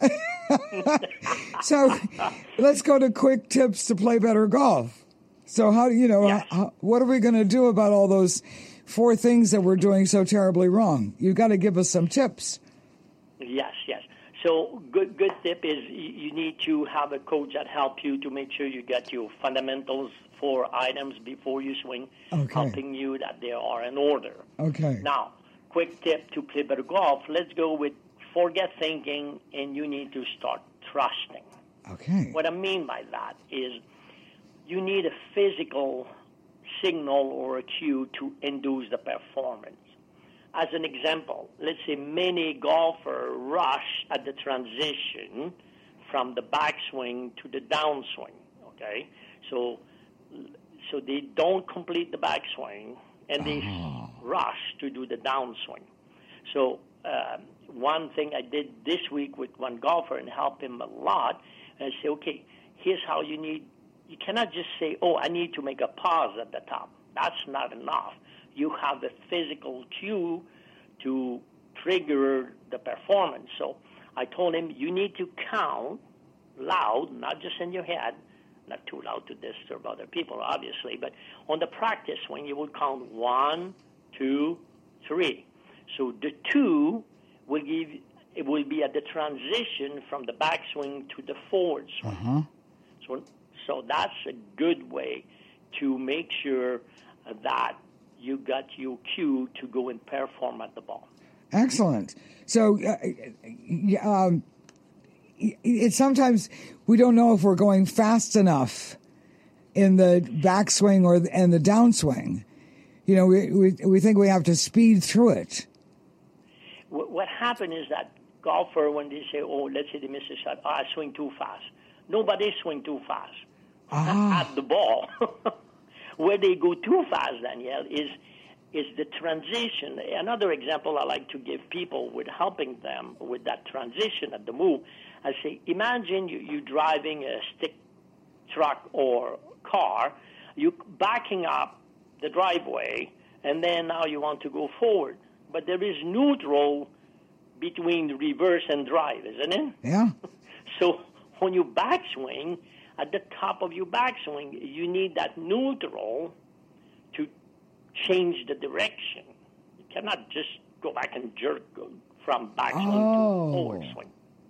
So let's go to quick tips to play better golf. So how, you know, Yes. how, what are we going to do about all those four things that we're doing so terribly wrong? You've got to give us some tips. Yes, yes. So good good tip is you you need to have a coach that help you to make sure you get your fundamentals, four items before you swing, Okay. helping you that they are in order. Okay. Now, quick tip to play better golf. Let's go with forget thinking and you need to start trusting. Okay. What I mean by that is you need a physical signal or a cue to induce the performance. As an example, let's say many golfers rush at the transition from the backswing to the downswing, okay? So so they don't complete the backswing, and they Oh. rush to do the downswing. So uh, one thing I did this week with one golfer and helped him a lot, and I say, okay, here's how you need, you cannot just say, oh, I need to make a pause at the top. That's not enough. You have the physical cue to trigger the performance. So I told him, you need to count loud, not just in your head, not too loud to disturb other people, obviously, but on the practice when you will count one, two, three. So the two will give, it will be at the transition from the backswing to the forward swing. Uh-huh. So, so that's a good way to make sure that you got your cue to go and perform at the ball. Excellent. So, uh, um, it's sometimes we don't know if we're going fast enough in the backswing or and the downswing. You know, we, we we think we have to speed through it. What happened is that golfer, when they say, "Oh, let's say they miss a shot, oh, I swing too fast." Nobody swing too fast Ah. at the ball. Where they go too fast, Danielle, is is the transition. Another example I like to give people with helping them with that transition at the move, I say, imagine you, you driving a stick truck or car, you backing up the driveway, and then now you want to go forward. But there is neutral between reverse and drive, isn't it? Yeah. So on your backswing, at the top of your backswing, you need that neutral to change the direction. You cannot just go back and jerk from backswing oh. to forward swing.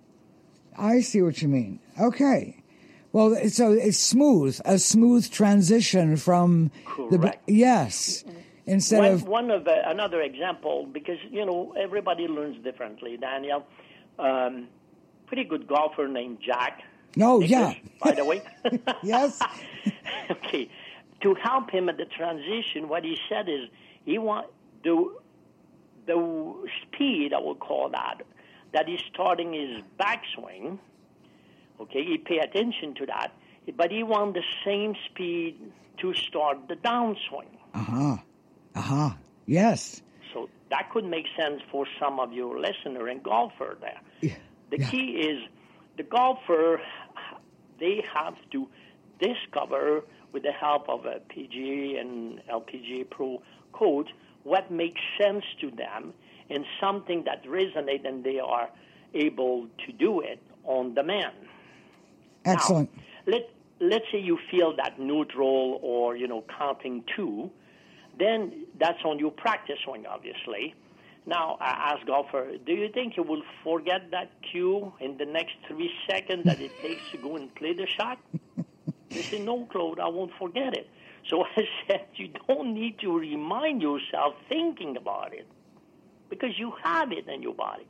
I see what you mean. Okay. Well, so it's smooth, a smooth transition from Correct. the yes. Instead one, of one of the, another example, because you know everybody learns differently. Daniel, um, pretty good golfer named Jack. Oh Nicklaus, yeah. By the way. Yes. Okay. To help him at the transition, what he said is he want the the speed, I will call that, that he's starting his backswing. Okay, he pay attention to that, but he want the same speed to start the downswing. Uh huh. Uh huh. Yes. So that could make sense for some of your listener and golfer there. Yeah. The yeah. key is the golfer, they have to discover, with the help of a P G A and L P G A Pro coach, what makes sense to them and something that resonates, and they are able to do it on demand. Excellent. Now, let, let's say you feel that neutral or, you know, counting two, then that's on your practice swing, obviously. Now, I ask golfer, do you think you will forget that cue in the next three seconds that it takes to go and play the shot? They say, no, Claude, I won't forget it. So I said, you don't need to remind yourself thinking about it because you have it in your body.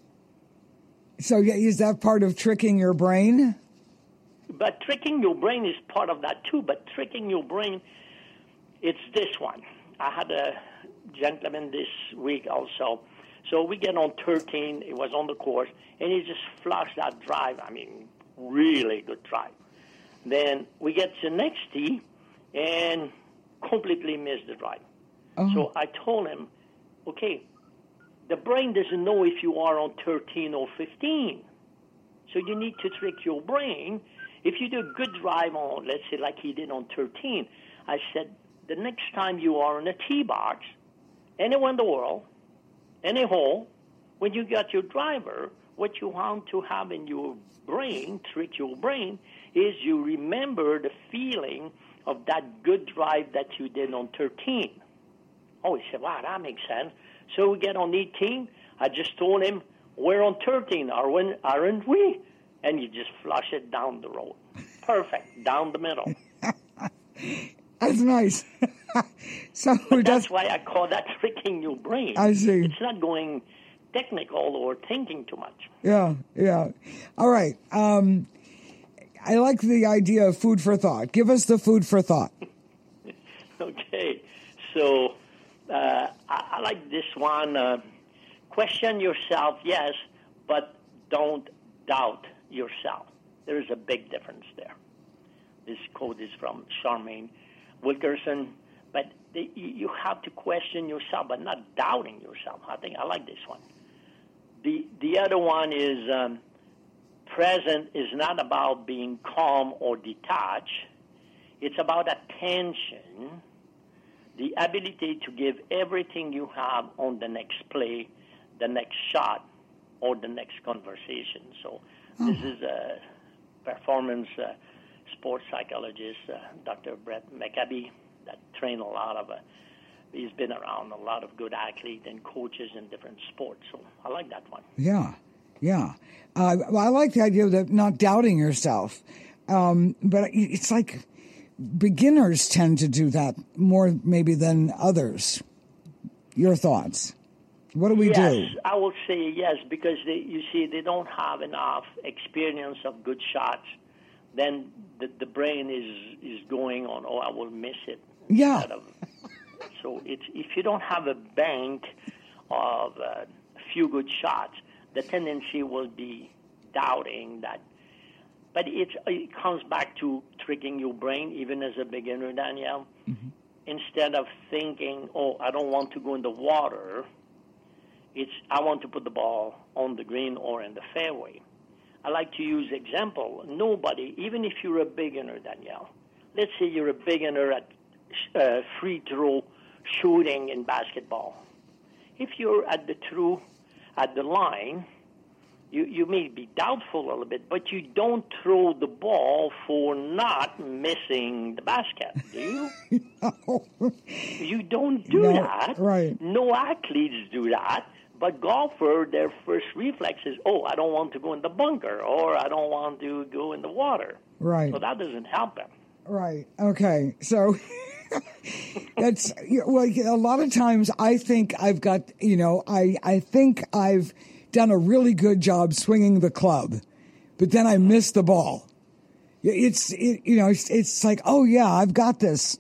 So is that part of tricking your brain? But tricking your brain is part of that too. But tricking your brain, it's this one. I had a gentleman this week also. So we get on thirteen. It was on the course, and he just flushed that drive. I mean, really good drive. Then we get to the next tee and completely missed the drive. Oh. So I told him, okay, the brain doesn't know if you are on thirteen or fifteen. So you need to trick your brain. If you do a good drive on, let's say like he did on thirteen, I said, the next time you are in a tee box, anywhere in the world, any hole, when you got your driver, what you want to have in your brain, trick your brain, is you remember the feeling of that good drive that you did on thirteen. Oh, he said, wow, that makes sense. So we get on eighteen. I just told him, we're on thirteen, aren't we? And you just flush it down the road. Perfect, down the middle. That's nice. So but that's why I call that tricking your brain. I see. It's not going technical or thinking too much. Yeah, yeah. All right. Um, I like the idea of food for thought. Give us the food for thought. Okay. So uh, I, I like this one. Uh, question yourself, yes, but don't doubt yourself. There is a big difference there. This quote is from Charmaine Wilkerson. But they, you have to question yourself, but not doubting yourself. I think I like this one. The the other one is um, present is not about being calm or detached. It's about attention, the ability to give everything you have on the next play, the next shot, or the next conversation. So oh. this is a performance uh, sports psychologist, uh, Doctor Brett McAbee, that trained a lot of, uh, he's been around a lot of good athletes and coaches in different sports. So I like that one. Yeah, yeah. Uh, well, I like the idea of not doubting yourself. Um, but it's like beginners tend to do that more maybe than others. Your thoughts? What do we yes, do? Yes, I would say yes, because they, you see, they don't have enough experience of good shots. Then the, the brain is, is going on, oh, I will miss it. Yeah. Of, so it's if you don't have a bank of uh, a few good shots, the tendency will be doubting that. But it's, it comes back to tricking your brain, even as a beginner, Danielle. Mm-hmm. Instead of thinking, oh, I don't want to go in the water, it's I want to put the ball on the green or in the fairway. I like to use example. Nobody, even if you're a beginner, Danielle, let's say you're a beginner at uh, free throw shooting in basketball. If you're at the through, at the line, You, you may be doubtful a little bit, but you don't throw the ball for not missing the basket, do you? No. You don't do No, that. right. No athletes do that. But golfer, their first reflex is, oh, I don't want to go in the bunker, or I don't want to go in the water. Right. So that doesn't help them. Right. Okay. So that's, well, a lot of times I think I've got, you know, I, I think I've done a really good job swinging the club, but then I miss the ball. It's, it, you know, it's, it's like, oh yeah, I've got this.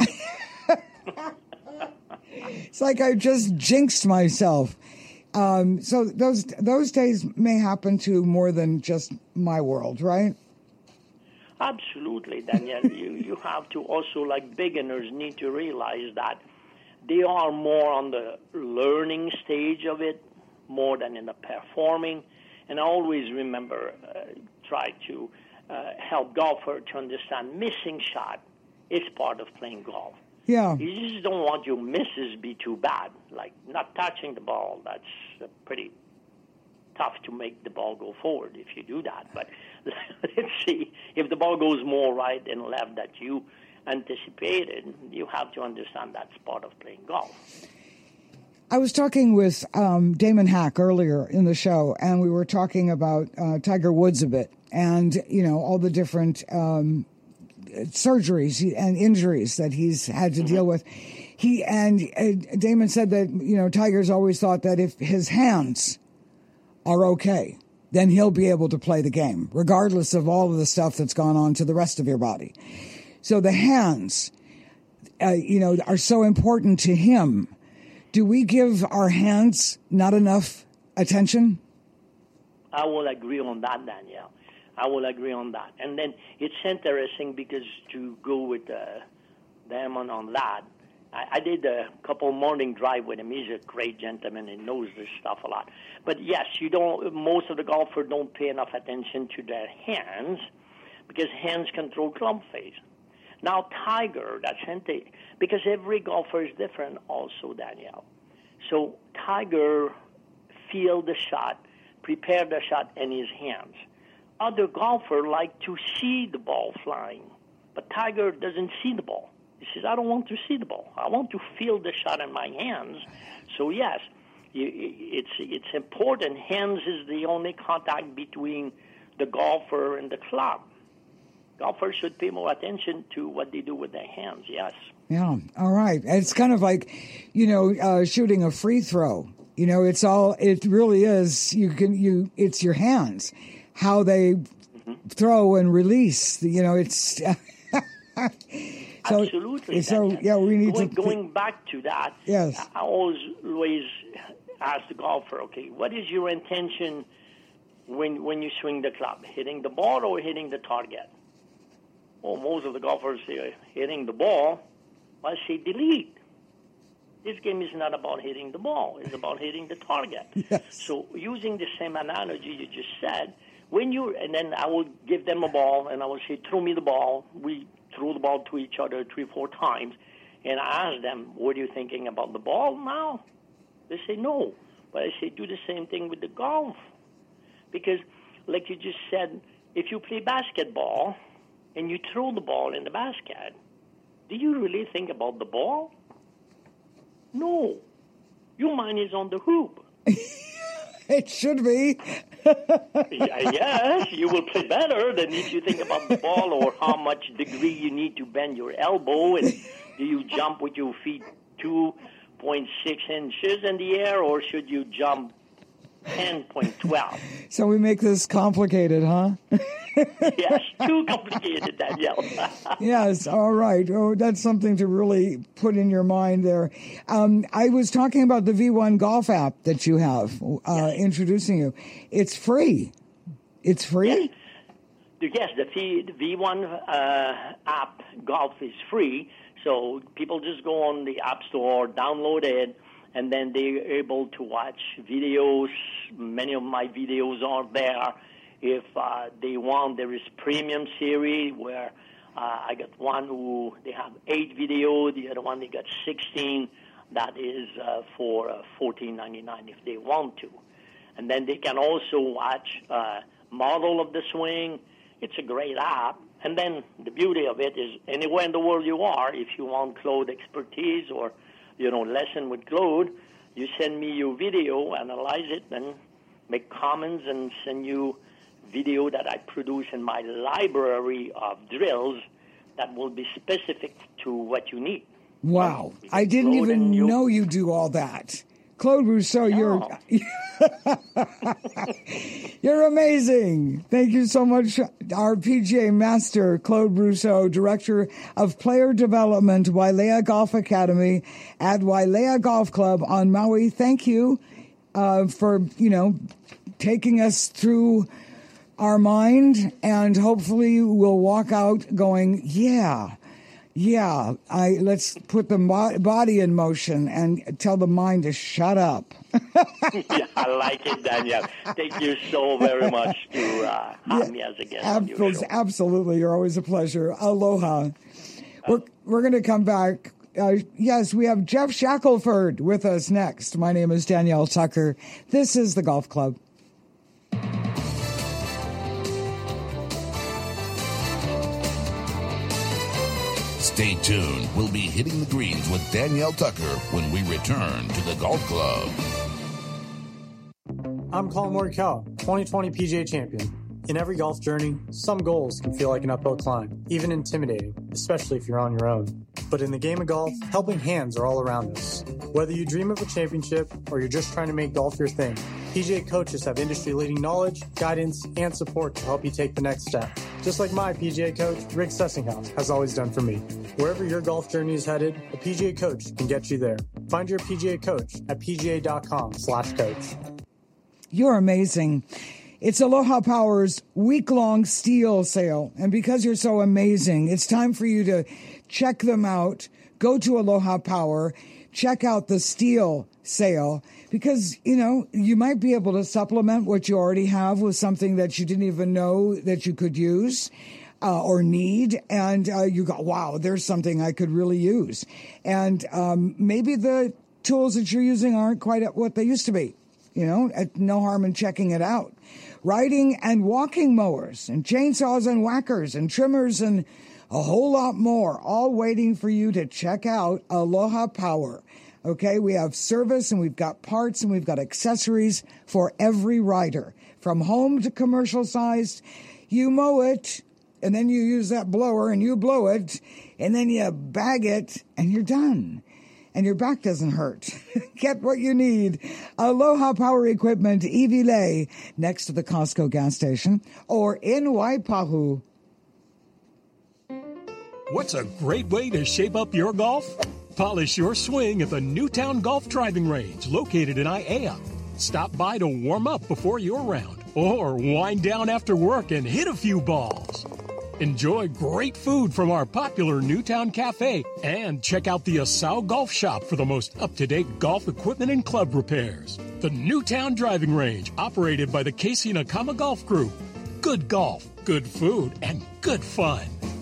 It's like I just jinxed myself. Um, so those, those days may happen to more than just my world, right? Absolutely, Danielle. you, you have to also, like beginners, need to realize that they are more on the learning stage of it, more than in the performing. And I always remember, uh, try to uh, help golfer to understand missing shot is part of playing golf. Yeah. You just don't want your misses be too bad. Like not touching the ball, that's uh, pretty tough to make the ball go forward if you do that. But let's see, if the ball goes more right and left that you anticipated, you have to understand that's part of playing golf. I was talking with um, Damon Hack earlier in the show, and we were talking about uh, Tiger Woods a bit, and you know all the different um, surgeries and injuries that he's had to mm-hmm. deal with. He and uh, Damon said that you know Tiger's always thought that if his hands are okay, then he'll be able to play the game, regardless of all of the stuff that's gone on to the rest of your body. So the hands, uh, you know, are so important to him. Do we give our hands not enough attention? I will agree on that, Danielle. I will agree on that. And then it's interesting because to go with uh, Damon on that, I, I did a couple morning drive with him. He's a great gentleman and knows this stuff a lot. But yes, you don't. Most of the golfers don't pay enough attention to their hands because hands control club face. Now, Tiger, that's interesting, because every golfer is different also, Danielle. So Tiger feel the shot, prepare the shot in his hands. Other golfers like to see the ball flying, but Tiger doesn't see the ball. He says, I don't want to see the ball. I want to feel the shot in my hands. So, yes, it's, it's important. Hands is the only contact between the golfer and the club. Golfers should pay more attention to what they do with their hands, yes. Yeah, all right. It's kind of like, you know, uh, shooting a free throw. You know, it's all, it really is, you can, you, it's your hands, how they mm-hmm. throw and release, you know, it's... So, Absolutely. So, yeah, we need going, to... Going back to that, yes. I always, always ask the golfer, okay, what is your intention when when you swing the club? Hitting the ball or hitting the target? Well, most of the golfers say hitting the ball. I say delete. This game is not about hitting the ball. It's about hitting the target. Yes. So using the same analogy you just said, when you and then I will give them a ball, and I will say, throw me the ball. We throw the ball to each other three, four times, and I ask them, what are you thinking about the ball now? They say no. But I say, do the same thing with the golf. Because, like you just said, if you play basketball and you throw the ball in the basket, do you really think about the ball? No. Your mind is on the hoop. It should be. Yes, you will play better than if you think about the ball or how much degree you need to bend your elbow, and do you jump with your feet two point six inches in the air, or should you jump ten point one two? So we make this complicated, huh? Yes, too complicated, Danielle. Yes, all right. Oh, that's something to really put in your mind there. Um, I was talking about the V one Golf app that you have, uh, yes. introducing you. It's free. It's free? Yes, yes the, v, the V one uh, app, Golf, is free. So people just go on the App Store, download it, and then they're able to watch videos. Many of my videos are there. If uh, they want, there is premium series where uh, I got one who they have eight videos. The other one they got sixteen. That is uh, for uh, fourteen ninety-nine if they want to. And then they can also watch a model of the swing. It's a great app. And then the beauty of it is anywhere in the world you are, if you want Claude expertise or, you know, lesson with Claude, you send me your video, analyze it, and make comments and send you video that I produce in my library of drills that will be specific to what you need. Wow. I didn't Claude even you, know you do all that. Claude Rousseau, no. you're you're amazing. Thank you so much. Our P G A master, Claude Rousseau, Director of Player Development, Wailea Golf Academy at Wailea Golf Club on Maui. Thank you uh, for, you know, taking us through our mind, and hopefully we'll walk out going, yeah, yeah, I let's put the mo- body in motion and tell the mind to shut up. Yeah, I like it, Danielle. Thank you so very much to uh, have yeah, me as a guest ab- on your show. Absolutely, you're always a pleasure. Aloha. We're, we're going to come back. Uh, yes, we have Jeff Shackelford with us next. My name is Danielle Tucker. This is the Golf Club. Stay tuned. We'll be hitting the greens with Danielle Tucker when we return to the Golf Club. I'm Colin Morikawa, twenty twenty P G A champion. In every golf journey, some goals can feel like an uphill climb, even intimidating, especially if you're on your own. But in the game of golf, helping hands are all around us. Whether you dream of a championship or you're just trying to make golf your thing, P G A coaches have industry-leading knowledge, guidance, and support to help you take the next step. Just like my P G A coach, Rick Sessinghaus, has always done for me. Wherever your golf journey is headed, a P G A coach can get you there. Find your P G A coach at pga.com slash coach. You're amazing. It's Aloha Power's week-long steel sale. And because you're so amazing, it's time for you to check them out. Go to Aloha Power. Check out the steel sale. Because, you know, you might be able to supplement what you already have with something that you didn't even know that you could use uh, or need. And uh, you go, wow, there's something I could really use. And um, maybe the tools that you're using aren't quite at what they used to be. You know, no harm in checking it out. Riding and walking mowers and chainsaws and whackers and trimmers and a whole lot more, all waiting for you to check out Aloha Power. Okay, we have service and we've got parts and we've got accessories for every rider. From home to commercial sized, you mow it and then you use that blower and you blow it and then you bag it and you're done. And your back doesn't hurt. Get what you need. Aloha Power Equipment, Iwilei, next to the Costco gas station, or in Waipahu. What's a great way to shape up your golf? Polish your swing at the Newtown Golf Driving Range, located in Aiea. Stop by to warm up before your round, or wind down after work and hit a few balls. Enjoy great food from our popular Newtown Cafe and check out the Asau Golf Shop for the most up-to-date golf equipment and club repairs. The Newtown Driving Range, operated by the Casey Nakama Golf Group. Good golf, good food, and good fun.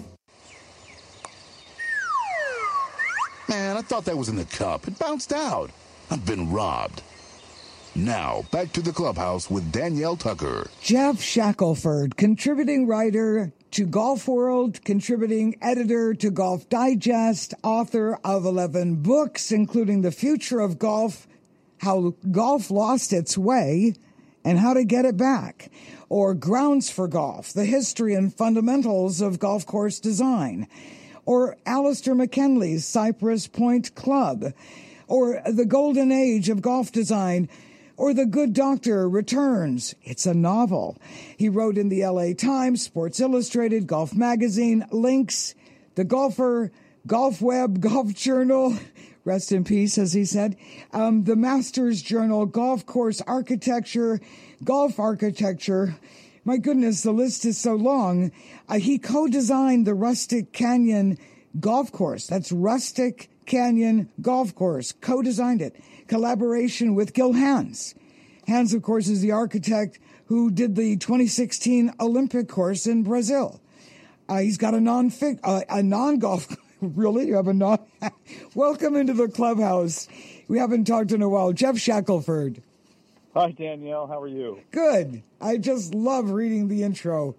Man, I thought that was in the cup. It bounced out. I've been robbed. Now, back to the clubhouse with Danielle Tucker. Jeff Shackelford, contributing writer to Golf World, contributing editor to Golf Digest, author of eleven books, including The Future of Golf, How Golf Lost Its Way, and How to Get It Back, or Grounds for Golf, The History and Fundamentals of Golf Course Design, or Alistair McKinley's Cypress Point Club, or The Golden Age of Golf Design, or The Good Doctor Returns. It's a novel. He wrote in the L A Times, Sports Illustrated, Golf Magazine, Links, The Golfer, Golf Web, Golf Journal, rest in peace, as he said, um, the Masters Journal, Golf Course Architecture, Golf Architecture. My goodness, the list is so long. Uh, he co-designed the Rustic Canyon Golf Course. That's Rustic Canyon Golf Course. Co-designed it. Collaboration with Gil Hanse. Hanse, of course, is the architect who did the twenty sixteen Olympic course in Brazil. Uh, he's got a non uh, a non-golf. Really? You have a non? Welcome into the clubhouse. We haven't talked in a while. Jeff Shackelford. Hi, Danielle. How are you? Good. I just love reading the intro.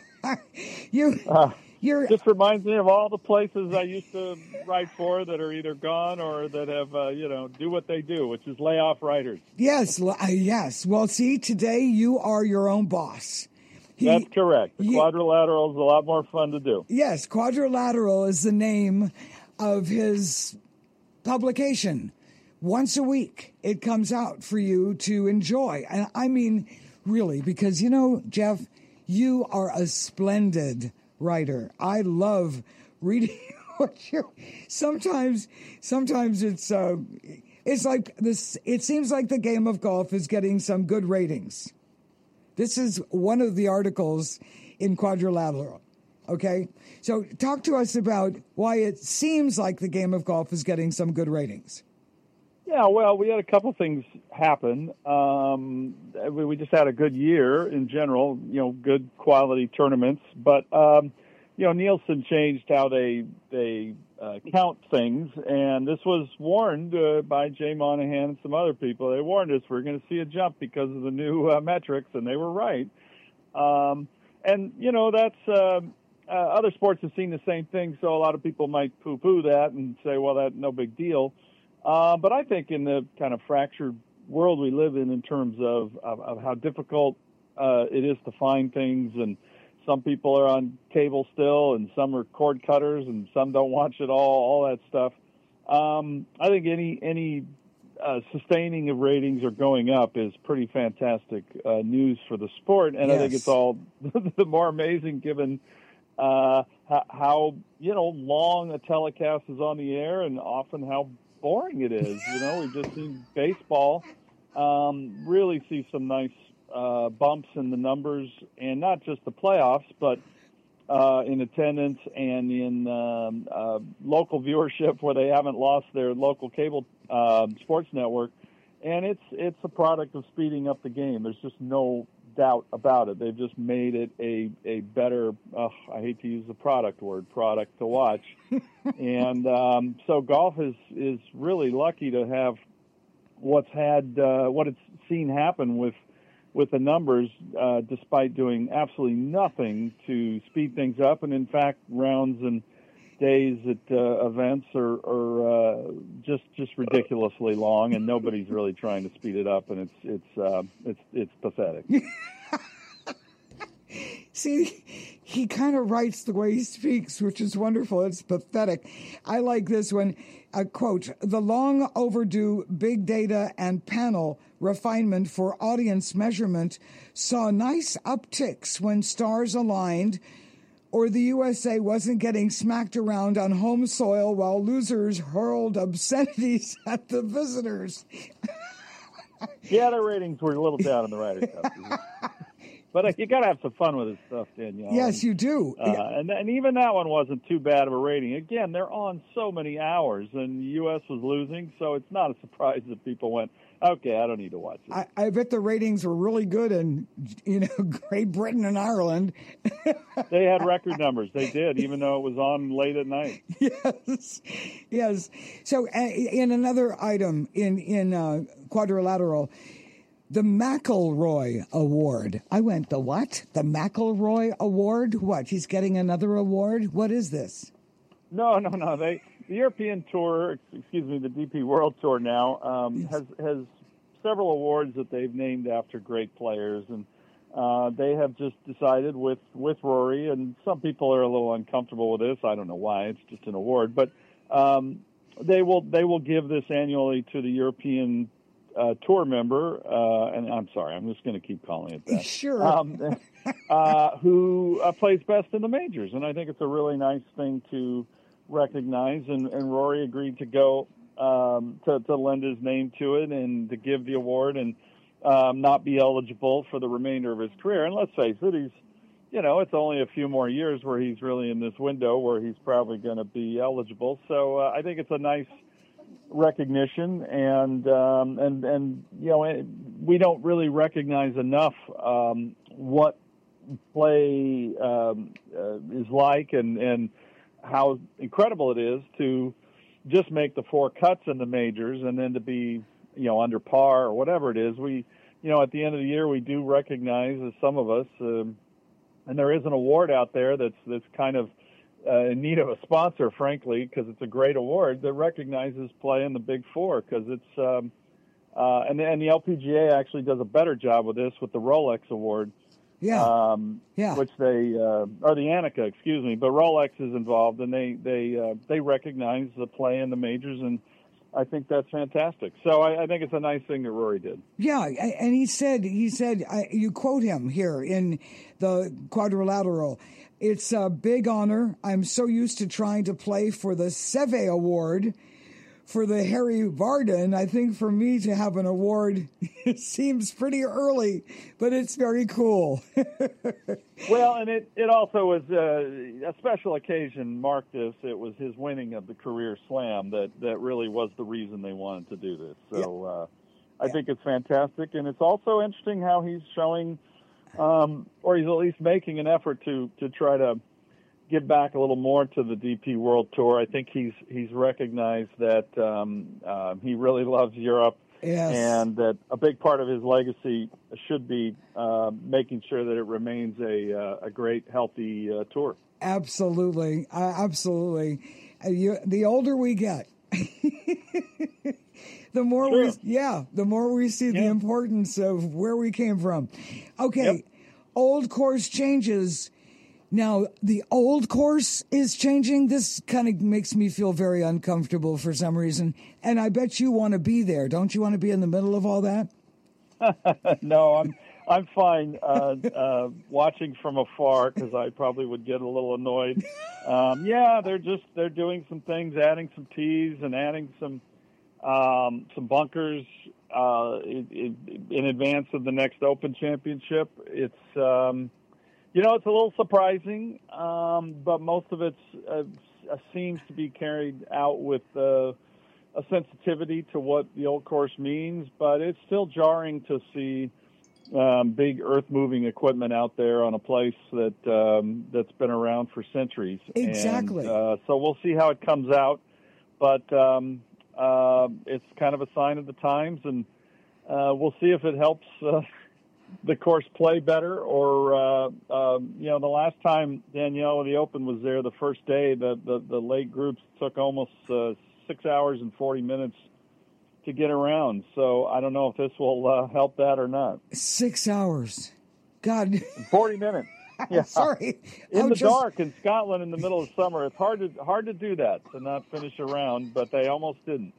you, uh, you're just reminds me of all the places I used to write for that are either gone or that have, uh, you know, do what they do, which is lay off writers. Yes, uh, yes. Well, see, today you are your own boss. He, That's correct. The he, Quadrilateral is a lot more fun to do. Yes, Quadrilateral is the name of his publication. Once a week, it comes out for you to enjoy. And I mean, really, because, you know, Jeff, you are a splendid writer. I love reading what you sometimes sometimes it's uh, it's like this. It seems like the game of golf is getting some good ratings. This is one of the articles in Quadrilateral. Okay, so talk to us about why it seems like the game of golf is getting some good ratings. Yeah, well, we had a couple things happen. Um, we, we just had a good year in general, you know, good quality tournaments. But, um, you know, Nielsen changed how they they uh, count things, and this was warned uh, by Jay Monahan and some other people. They warned us we're going to see a jump because of the new uh, metrics, and they were right. Um, and, you know, that's uh, uh, other sports have seen the same thing, so a lot of people might poo-poo that and say, well, that's no big deal. Uh, but I think in the kind of fractured world we live in, in terms of, of, of how difficult uh, it is to find things, and some people are on cable still, and some are cord cutters, and some don't watch it all, all that stuff. Um, I think any any uh, sustaining of ratings or going up is pretty fantastic uh, news for the sport, and yes. I think it's all the more amazing given uh, how, how, you know, long a telecast is on the air, and often how boring it is. You know, we've just seen baseball um, really see some nice uh, bumps in the numbers, and not just the playoffs, but uh, in attendance and in um, uh, local viewership where they haven't lost their local cable uh, sports network. And it's it's a product of speeding up the game. There's just no doubt about it. They've just made it a, a better, uh, I hate to use the product word, product to watch. and um, so golf is, is really lucky to have what's had, uh, what it's seen happen with with the numbers, uh, despite doing absolutely nothing to speed things up. And in fact, rounds and days at uh, events are, are uh, just just ridiculously long, and nobody's really trying to speed it up, and it's it's uh, it's it's pathetic. See, he kind of writes the way he speaks, which is wonderful. It's pathetic. I like this one. A quote, the long overdue big data and panel refinement for audience measurement saw nice upticks when stars aligned, or the U S A wasn't getting smacked around on home soil while losers hurled obscenities at the visitors. Yeah, the ratings were a little down in the Ryder Cup. But uh, you got to have some fun with this stuff, Danielle. Yes, you do. Uh, and, and even that one wasn't too bad of a rating. Again, they're on so many hours, and the U S was losing, so it's not a surprise that people went, okay, I don't need to watch it. I, I bet the ratings were really good in, you know, Great Britain and Ireland. They had record numbers. They did, even though it was on late at night. Yes, yes. So uh, in another item in, in uh, Quadrilateral, the McIlroy Award. I went, the what? The McIlroy Award? What? He's getting another award? What is this? No, no, no. They the European Tour, excuse me, the D P World Tour now um, yes. has has several awards that they've named after great players, and uh, they have just decided with with Rory, and some people are a little uncomfortable with this. I don't know why. It's just an award, but um, they will they will give this annually to the European Uh, tour member, uh, and I'm sorry, I'm just going to keep calling it that. Sure. Um, uh, who uh, plays best in the majors, and I think it's a really nice thing to recognize. And, and Rory agreed to go um, to, to lend his name to it and to give the award, and um, not be eligible for the remainder of his career. And let's face it, he's, you know, it's only a few more years where he's really in this window where he's probably going to be eligible. So uh, I think it's a nice recognition, and um, and and you know, we don't really recognize enough um, what play um, uh, is like, and and how incredible it is to just make the four cuts in the majors, and then to be, you know, under par or whatever it is. We you know, at the end of the year, we do recognize, as some of us, um, and there is an award out there that's that's kind of uh, in need of a sponsor, frankly, because it's a great award that recognizes play in the Big Four, because it's um, uh, and and the L P G A actually does a better job with this with the Rolex Award. Yeah. Um, yeah. Which they, uh, or the Annika, excuse me, but Rolex is involved, and they they uh, they recognize the play in the majors, and I think that's fantastic. So I, I think it's a nice thing that Rory did. Yeah, and he said, he said, I, you quote him here in the Quadrilateral. It's a big honor. I'm so used to trying to play for the Seve Award. For the Harry Vardon, I think for me to have an award seems pretty early, but it's very cool. Well, and it, it also was uh, a special occasion marked this. It was his winning of the career slam that, that really was the reason they wanted to do this. So uh, I yeah. think it's fantastic. And it's also interesting how he's showing, um, or he's at least making an effort to, to try to give back a little more to the D P World Tour. I think he's he's recognized that um, uh, he really loves Europe, yes. and that a big part of his legacy should be uh, making sure that it remains a uh, a great, healthy uh, tour. Absolutely, uh, absolutely. Uh, you, the older we get, the more sure. we yeah, the more we see yeah. the importance of where we came from. Okay, yep. Old course changes. Now, the old course is changing. This kind of makes me feel very uncomfortable for some reason. And I bet you want to be there. Don't you want to be in the middle of all that? No, I'm I'm fine uh, uh, watching from afar, because I probably would get a little annoyed. Um, yeah, they're just they're doing some things, adding some tees and adding some um, some bunkers uh, in, in advance of the next Open Championship. It's um, You know, it's a little surprising, um, but most of it uh, seems to be carried out with uh, a sensitivity to what the old course means, but it's still jarring to see um, big earth-moving equipment out there on a place that, um, that's been around for centuries. Exactly. And, uh, so we'll see how it comes out, but um, uh, it's kind of a sign of the times, and uh, we'll see if it helps uh, the course play better, or uh, uh, you know, the last time Danielle, the Open was there, the first day, the the, the late groups took almost uh, six hours and forty minutes to get around. So I don't know if this will uh, help that or not. Six hours, God, forty minutes. Yeah, sorry, in I'm the just... dark in Scotland in the middle of summer. It's hard to hard to do that, to not finish a round, but they almost didn't.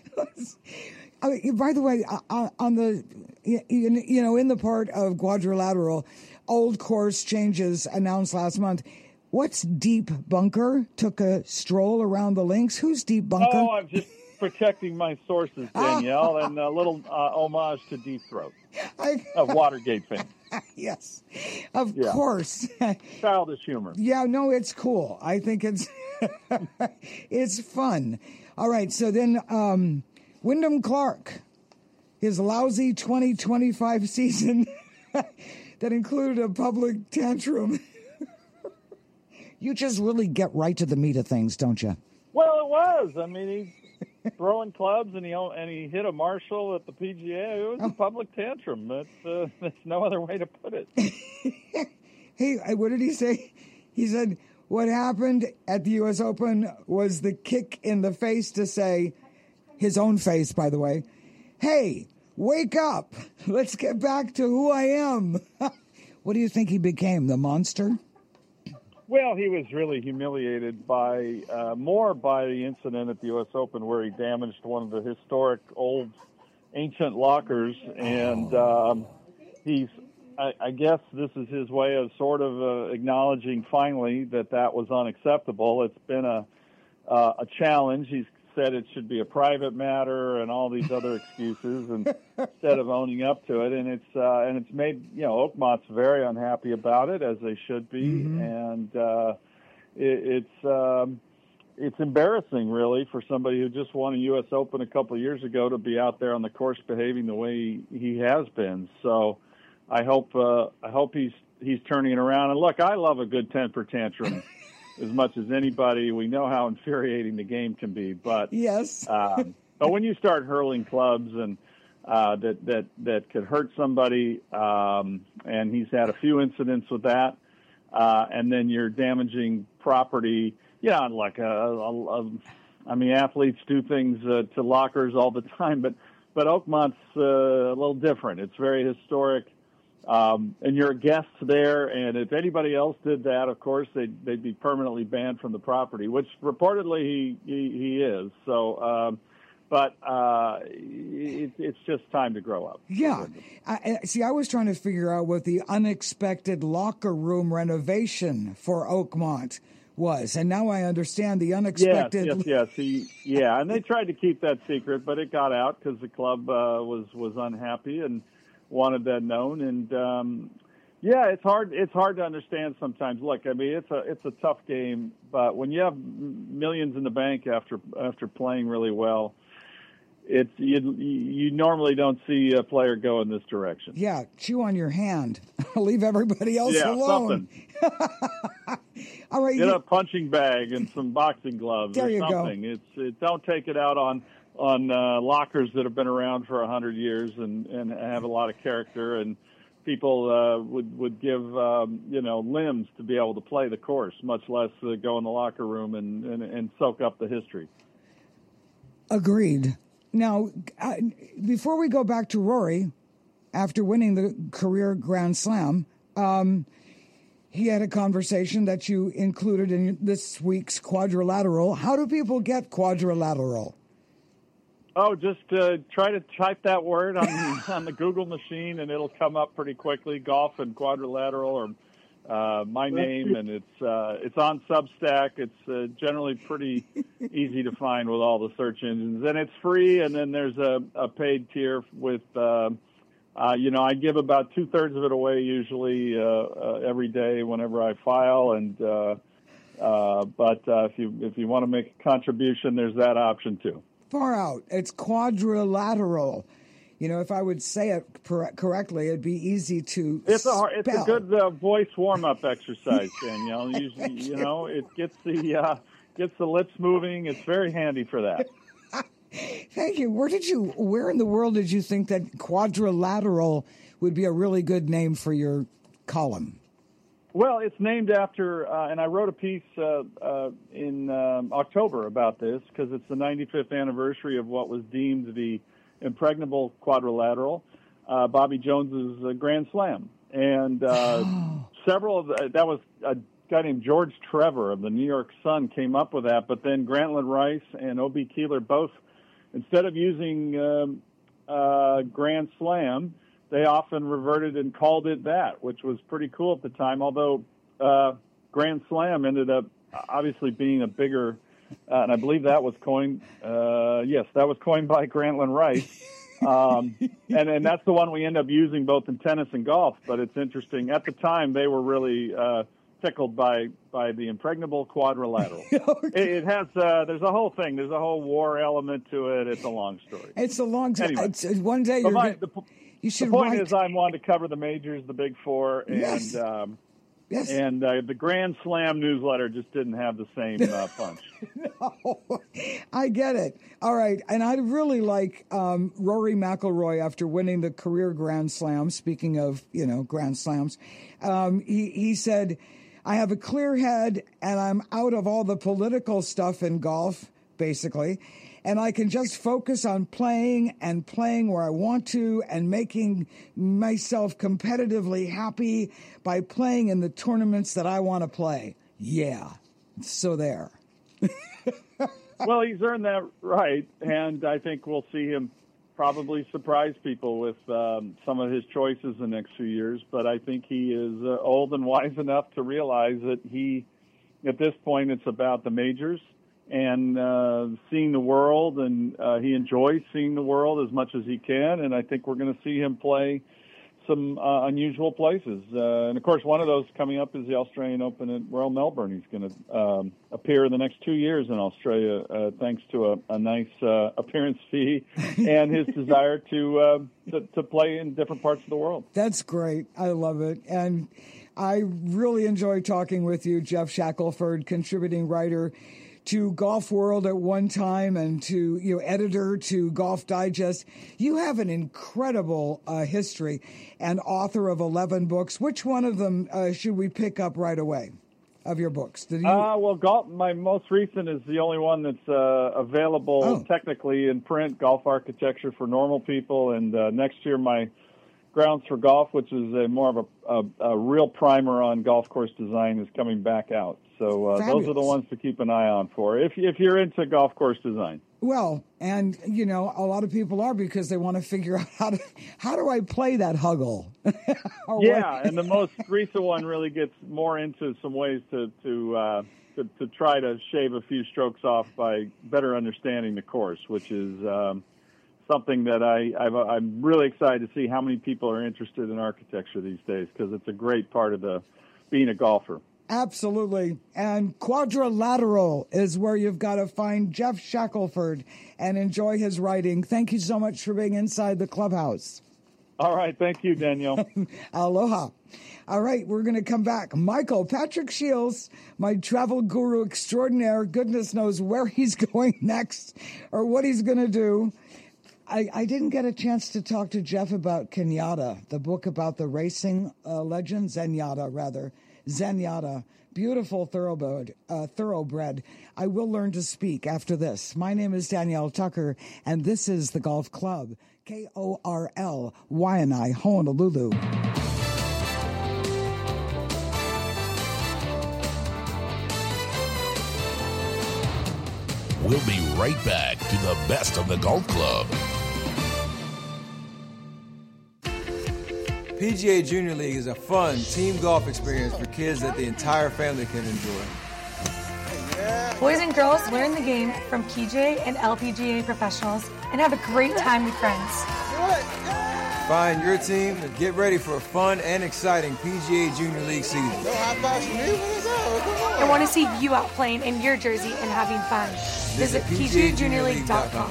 I mean, by the way, on the, you know, in the part of Quadrilateral, old course changes announced last month. What's Deep Bunker? Took a stroll around the links. Who's Deep Bunker? Oh, I'm just protecting my sources, Danielle, and a little uh, homage to Deep Throat, I, of Watergate fame. Yes, of yeah. course. Childish humor. Yeah, no, it's cool. I think it's it's fun. All right, so then um, Wyndham Clark, his lousy twenty twenty-five season that included a public tantrum. You just really get right to the meat of things, don't you? Well, it was. I mean, he's throwing clubs, and he and he hit a marshal at the P G A. It was oh. a public tantrum. That's uh, that's no other way to put it. Hey, what did he say? He said what happened at the U S Open was the kick in the face to say, his own face, by the way, hey, wake up. Let's get back to who I am. What do you think he became, the monster? Well, he was really humiliated by, uh, more by the incident at the U S Open where he damaged one of the historic old ancient lockers. And um, he's, I, I guess this is his way of sort of uh, acknowledging finally that that was unacceptable. It's been a, uh, a challenge. He's said it should be a private matter and all these other excuses, and instead of owning up to it, and it's uh, and it's made you know Oakmont's very unhappy about it, as they should be, mm-hmm. and uh, it, it's um, it's embarrassing really for somebody who just won a U S Open a couple of years ago to be out there on the course behaving the way he, he has been. So I hope uh, I hope he's he's turning it around. And look, I love a good temper tantrum. As much as anybody, we know how infuriating the game can be. But yes, um, but when you start hurling clubs and uh, that that that could hurt somebody, um, and he's had a few incidents with that. Uh, and then you're damaging property. Yeah, like a, a, a, I mean, athletes do things uh, to lockers all the time, but but Oakmont's uh, a little different. It's very historic. Um, and you're a guest there, and if anybody else did that, of course, they'd, they'd be permanently banned from the property, which reportedly he, he, he is. So, um, but uh, it, it's just time to grow up. Yeah. I, see, I was trying to figure out what the unexpected locker room renovation for Oakmont was, and now I understand the unexpected. Yes, yes, yes. He, yeah, and they tried to keep that secret, but it got out because the club uh, was was unhappy and wanted that known. And um, yeah, it's hard. It's hard to understand sometimes. Look, I mean, it's a it's a tough game, but when you have millions in the bank after after playing really well, it's you you normally don't see a player go in this direction. Yeah, chew on your hand. Leave everybody else yeah, alone. All right, get you, a punching bag and some boxing gloves there or you something. Go. It's it, don't take it out on on uh, lockers that have been around for a hundred years and, and have a lot of character, and people uh, would would give um, you know limbs to be able to play the course, much less uh, go in the locker room and, and, and soak up the history. Agreed. Now, uh, before we go back to Rory, after winning the career Grand Slam, um, he had a conversation that you included in this week's Quadrilateral. How do people get Quadrilateral? Oh, just uh, try to type that word on the, on the Google machine, and it'll come up pretty quickly. Golf and Quadrilateral, or uh, my name, and it's uh, it's on Substack. It's uh, generally pretty easy to find with all the search engines, and it's free. And then there's a, a paid tier with, uh, uh, you know, I give about two thirds of it away usually uh, uh, every day whenever I file, and uh, uh, but uh, if you if you want to make a contribution, there's that option too. Far out. It's Quadrilateral. You know, if I would say it cor- correctly, it'd be easy to It's a hard, it's spell. a good uh, voice warm up exercise, Danielle. You, you know, it gets the uh, gets the lips moving. It's very handy for that. Thank you. Where did you? Where in the world did you think that Quadrilateral would be a really good name for your column? Well, it's named after, uh, and I wrote a piece uh, uh, in um, October about this because it's the ninety-fifth anniversary of what was deemed the impregnable quadrilateral, uh, Bobby Jones's uh, Grand Slam. And uh, oh. several of the, that was a guy named George Trevor of the New York Sun came up with that, but then Grantland Rice and O B. Keeler both, instead of using um, uh, Grand Slam, they often reverted and called it that, which was pretty cool at the time, although uh, Grand Slam ended up obviously being a bigger, uh, and I believe that was coined, uh, yes, that was coined by Grantland Rice. Um, and, and that's the one we end up using both in tennis and golf, but it's interesting. At the time, they were really uh, tickled by, by the impregnable quadrilateral. Okay. It, it has, uh, there's a whole thing, there's a whole war element to it. It's a long story. It's a long story. Anyway, it's, one day you're my, gonna, the, you should The point write... is I wanted to cover the majors, the big four, and yes. um, yes. and uh, the Grand Slam newsletter just didn't have the same uh, punch. No, I get it. All right, and I really like um, Rory McIlroy after winning the career Grand Slam. Speaking of, you know, Grand Slams, um, he he said, "I have a clear head, and I'm out of all the political stuff in golf, basically." And I can just focus on playing and playing where I want to and making myself competitively happy by playing in the tournaments that I want to play. Yeah. So there. Well, he's earned that right. And I think we'll see him probably surprise people with um, some of his choices the next few years. But I think he is uh, old and wise enough to realize that he, at this point, it's about the majors and uh, seeing the world, and uh, he enjoys seeing the world as much as he can, and I think we're going to see him play some uh, unusual places. Uh, and, of course, one of those coming up is the Australian Open at Royal Melbourne. He's going to um, appear in the next two years in Australia, uh, thanks to a, a nice uh, appearance fee and his desire to, uh, to to play in different parts of the world. That's great. I love it. And I really enjoy talking with you, Jeff Shackelford, contributing writer to Golf World at one time and to, you know, editor to Golf Digest. You have an incredible uh, history and author of eleven books. Which one of them uh, should we pick up right away of your books? Did you... Uh, well, golf, my most recent is the only one that's uh, available Oh. technically in print, Golf Architecture for Normal People. And uh, next year, my Grounds for Golf, which is a more of a, a, a real primer on golf course design, is coming back out. So uh, those are the ones to keep an eye on for if if you're into golf course design. Well, and, you know, a lot of people are because they want to figure out how to, how do I play that huggle? Or Yeah, what- and the most recent one really gets more into some ways to to, uh, to to try to shave a few strokes off by better understanding the course, which is um, something that I I've, I'm really excited to see how many people are interested in architecture these days, because it's a great part of the being a golfer. Absolutely. And Quadrilateral is where you've got to find Jeff Shackelford and enjoy his writing. Thank you so much for being inside the clubhouse. All right. Thank you, Danielle. Aloha. All right, we're going to come back. Michael, Patrick Shields, my travel guru extraordinaire, goodness knows where he's going next or what he's going to do. I, I didn't get a chance to talk to Jeff about Kenyatta, the book about the racing uh, legend, Zenyatta, rather. Zenyatta, beautiful thoroughbred, uh, thoroughbred. I will learn to speak after this. My name is Danielle Tucker, and this is the Golf Club, K O R L, Waianae, Honolulu. We'll be right back to the best of the Golf Club. P G A Junior League is a fun team golf experience for kids that the entire family can enjoy. Boys and girls learn the game from P J and L P G A professionals and have a great time with friends. Find your team and get ready for a fun and exciting P G A Junior League season. I want to see you out playing in your jersey and having fun. Visit P G A Junior League dot com.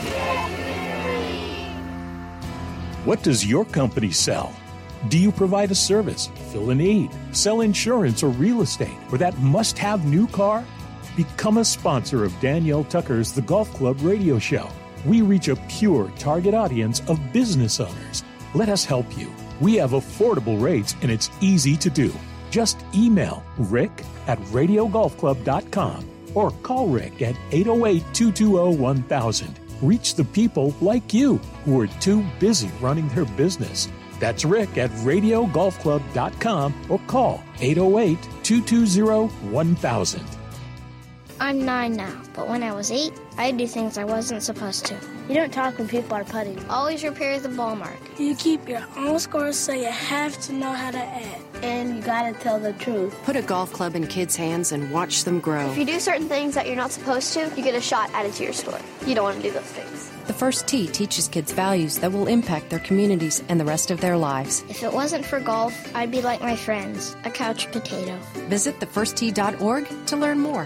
What does your company sell? Do you provide a service, fill a need, sell insurance or real estate, or that must-have new car? Become a sponsor of Danielle Tucker's The Golf Club radio show. We reach a pure target audience of business owners. Let us help you. We have affordable rates and it's easy to do. Just email Rick at radio golf club dot com or call Rick at eight oh eight, two two oh, one thousand. Reach the people like you who are too busy running their business. That's Rick at radio golf club dot com or call eight oh eight, two two oh, one thousand. I'm nine now, but when I was eight, I'd do things I wasn't supposed to. You don't talk when people are putting. Always repair the ball mark. You keep your own scores, so you have to know how to add. And you gotta tell the truth. Put a golf club in kids' hands and watch them grow. If you do certain things that you're not supposed to, you get a shot added to your score. You don't want to do those things. The First Tee teaches kids values that will impact their communities and the rest of their lives. If it wasn't for golf, I'd be like my friends, a couch potato. Visit the first tee dot org to learn more.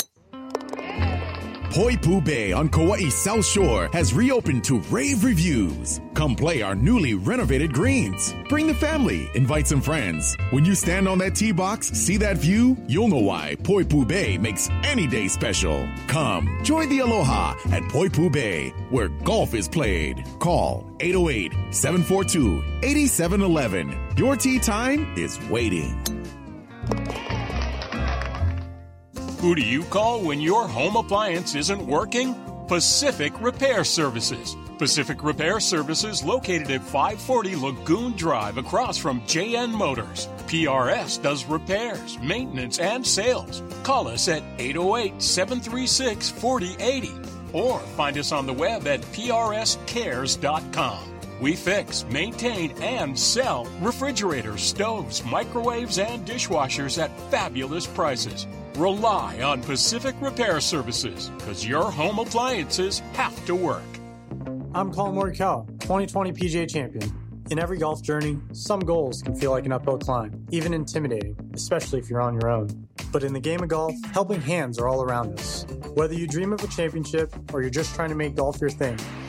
Poipu Bay on Kauai's South Shore has reopened to rave reviews. Come play our newly renovated greens. Bring the family, invite some friends. When you stand on that tee box, see that view, you'll know why Poipu Bay makes any day special. Come, join the aloha at Poipu Bay, where golf is played. Call eight oh eight, seven four two, eight seven one one. Your tee time is waiting. Who do you call when your home appliance isn't working? Pacific Repair Services. Pacific Repair Services located at five forty Lagoon Drive across from J N Motors. P R S does repairs, maintenance, and sales. Call us at eight oh eight, seven three six, four oh eight oh or find us on the web at P R S cares dot com. We fix, maintain, and sell refrigerators, stoves, microwaves, and dishwashers at fabulous prices. Rely on Pacific Repair Services, because your home appliances have to work. I'm Colin Morikawa, twenty twenty P G A champion. In every golf journey, some goals can feel like an uphill climb, even intimidating, especially if you're on your own. But in the game of golf, helping hands are all around us. Whether you dream of a championship or you're just trying to make golf your thing,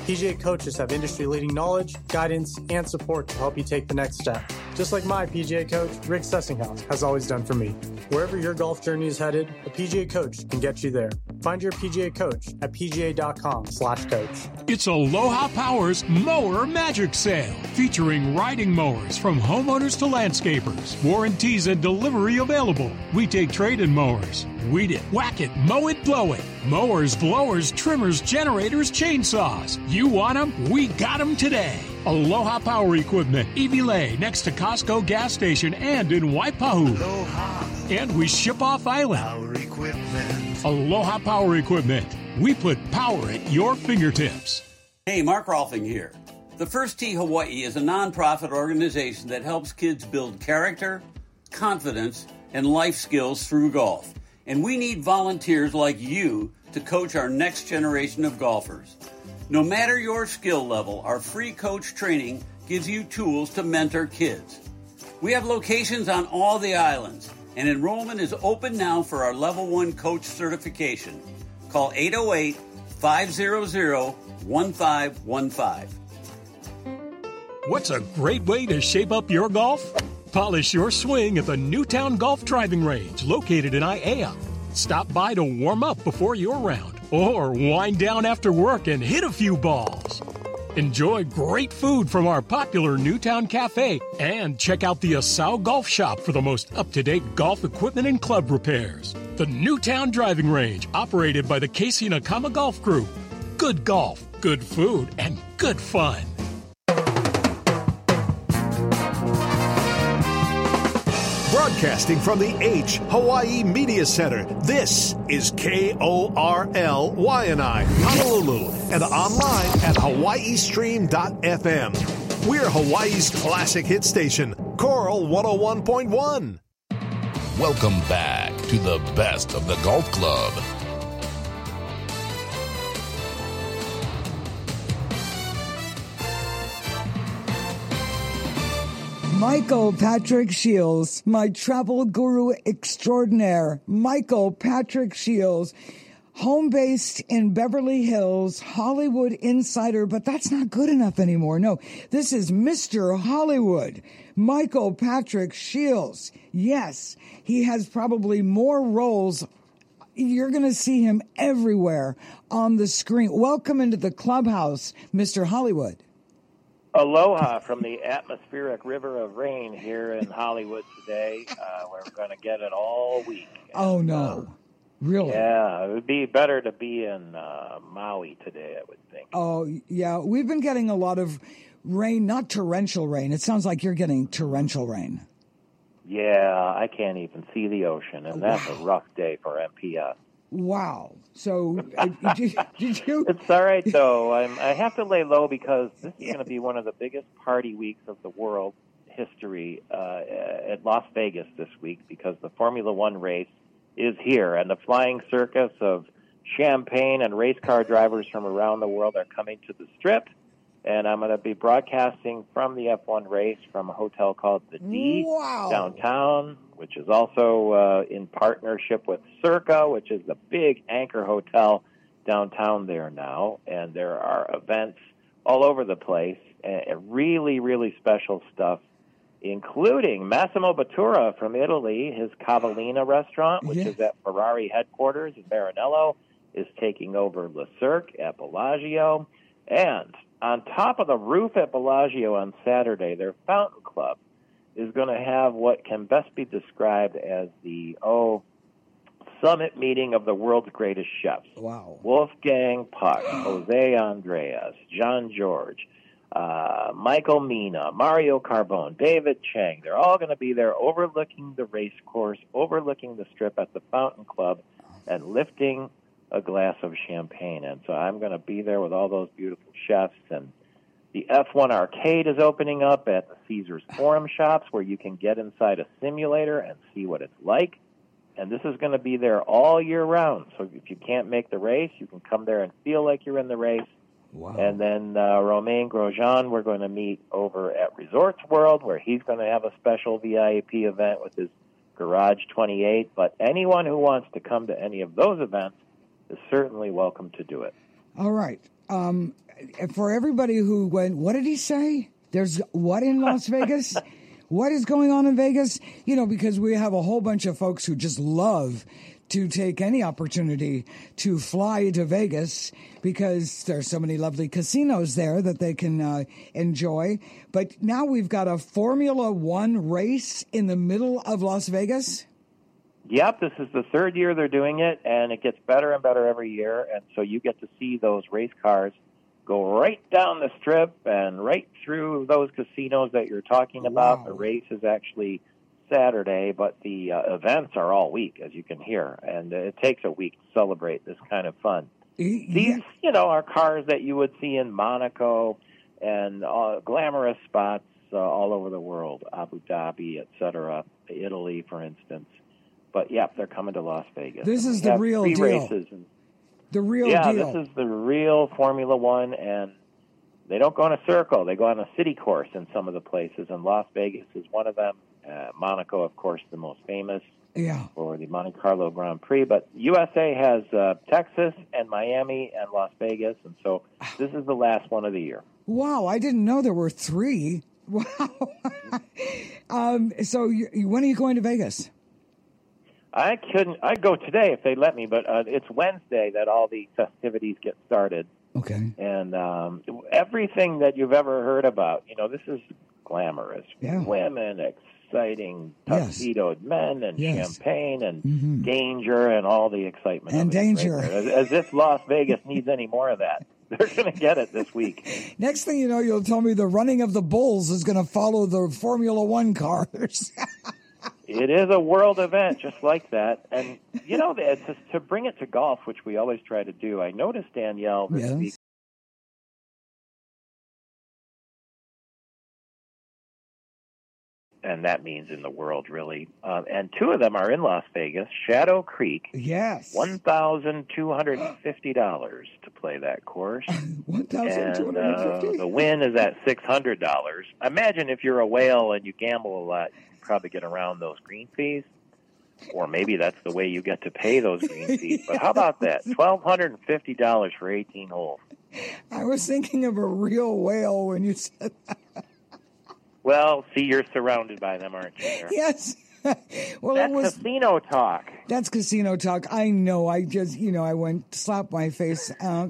P G A coaches have industry-leading knowledge, guidance, and support to help you take the next step. Just like my P G A coach, Rick Sessinghaus, has always done for me. Wherever your golf journey is headed, a P G A coach can get you there. Find your P G A coach at P G A dot com slash coach. It's Aloha Power's Mower Magic Sale, featuring riding mowers from homeowners to landscapers. Warranties and delivery available. We take trade-in mowers. Weed it, whack it, mow it, blow it. Mowers, blowers, trimmers, generators, chainsaws. You want them? We got them today. Aloha Power Equipment, Evie next to Costco gas station and in Waipahu. Aloha. And we ship off island. Power Equipment. Aloha Power Equipment. We put power at your fingertips. Hey, Mark Rolfing here. The First Tee Hawaii is a nonprofit organization that helps kids build character, confidence, and life skills through golf. And we need volunteers like you to coach our next generation of golfers. No matter your skill level, our free coach training gives you tools to mentor kids. We have locations on all the islands, and enrollment is open now for our Level one Coach certification. Call eight oh eight, five hundred, one five one five. What's a great way to shape up your golf? Polish your swing at the Newtown Golf Driving Range, located in Aiea. Stop by to warm up before your round, or wind down after work and hit a few balls. Enjoy great food from our popular Newtown Cafe, and check out the Asau Golf Shop for the most up-to-date golf equipment and club repairs. The Newtown Driving Range, operated by the Casey Nakama Golf Group. Good golf, good food, and good fun. Broadcasting from the H Hawaii Media Center, this is K O R L Waianae, Honolulu, and online at hawaii stream dot f m. We're Hawaii's classic hit station, Coral one oh one point one. Welcome back to the best of the golf club. Michael Patrick Shields, my travel guru extraordinaire. Michael Patrick Shields, home-based in Beverly Hills, Hollywood insider, but that's not good enough anymore. No, this is Mister Hollywood, Michael Patrick Shields. Yes, he has probably more roles. You're going to see him everywhere on the screen. Welcome into the clubhouse, Mister Hollywood. Aloha from the atmospheric river of rain here in Hollywood today. Uh, we're going to get it all week. Oh, no. Really? Yeah, it would be better to be in uh, Maui today, I would think. Oh, yeah. We've been getting a lot of rain, not torrential rain. It sounds like you're getting torrential rain. Yeah, I can't even see the ocean, and that's wow. a rough day for M P S. Wow. So, uh, did, did you... It's all right, though. I'm, I have to lay low because this is going to be one of the biggest party weeks of the world history uh, at Las Vegas this week, because the Formula One race is here, and the flying circus of champagne and race car drivers from around the world are coming to the Strip, and I'm going to be broadcasting from the F one race from a hotel called The D wow. downtown, which is also uh, in partnership with Circa, which is the big anchor hotel downtown there now. And there are events all over the place, and really, really special stuff, including Massimo Bottura from Italy. His Cavallina restaurant, which yeah. is at Ferrari headquarters in Maranello, is taking over Le Cirque at Bellagio. And on top of the roof at Bellagio on Saturday, their Fountain Club is going to have what can best be described as the, oh, summit meeting of the world's greatest chefs. Wow. Wolfgang Puck, Jose Andres, John George, uh, Michael Mina, Mario Carbone, David Chang. They're all going to be there overlooking the race course, overlooking the Strip at the Fountain Club, and lifting a glass of champagne. And so I'm going to be there with all those beautiful chefs. And the F one arcade is opening up at the Caesars Forum Shops, where you can get inside a simulator and see what it's like. And this is going to be there all year round. So if you can't make the race, you can come there and feel like you're in the race. Wow. And then uh, Romain Grosjean, we're going to meet over at Resorts World, where he's going to have a special V I P event with his Garage twenty-eight. But anyone who wants to come to any of those events is certainly welcome to do it. All right. um, for everybody who went, what did he say? There's what in Las Vegas? What is going on in Vegas? You know, because we have a whole bunch of folks who just love to take any opportunity to fly to Vegas because there's so many lovely casinos there that they can uh, enjoy. But now we've got a Formula One race in the middle of Las Vegas. Yep, this is the third year they're doing it, and it gets better and better every year. And so you get to see those race cars go right down the strip and right through those casinos that you're talking about. Wow. The race is actually Saturday, but the uh, events are all week, as you can hear, and uh, it takes a week to celebrate this kind of fun. Yeah. These, you know, are cars that you would see in Monaco and uh, glamorous spots uh, all over the world, Abu Dhabi, et cetera, Italy, for instance. But, yeah, they're coming to Las Vegas. This is the real deal. Races and, the real yeah, deal. Yeah, this is the real Formula One, and they don't go on a circle. They go on a city course in some of the places, and Las Vegas is one of them. Uh, Monaco, of course, the most famous yeah. for the Monte Carlo Grand Prix. But U S A has uh, Texas and Miami and Las Vegas, and so this is the last one of the year. Wow, I didn't know there were three. Wow. um, so you, when are you going to Vegas? I couldn't. I'd go today if they let me, but uh, it's Wednesday that all the festivities get started. Okay. And um, everything that you've ever heard about, you know, this is glamorous. Yeah. Women, exciting, tuxedoed yes. men, and yes. champagne, and mm-hmm. danger, and all the excitement. And of it danger. Right as, as if Las Vegas needs any more of that. They're going to get it this week. Next thing you know, you'll tell me the running of the bulls is going to follow the Formula One cars. It is a world event just like that. And, you know, to, to bring it to golf, which we always try to do, I noticed, Danielle, this yes. week, and that means in the world, really. Um, and two of them are in Las Vegas. Shadow Creek. Yes. one thousand two hundred fifty dollars to play that course. one thousand two hundred fifty dollars? And uh, the win is at six hundred dollars. Imagine if you're a whale and you gamble a lot, you can probably get around those green fees. Or maybe that's the way you get to pay those green fees. But how about that? one thousand two hundred fifty dollars for eighteen holes. I was thinking of a real whale when you said that. Well, see, you're surrounded by them, aren't you? There? Yes. Well, that's it was casino talk. That's casino talk. I know. I just, you know, I went slap my face. Um,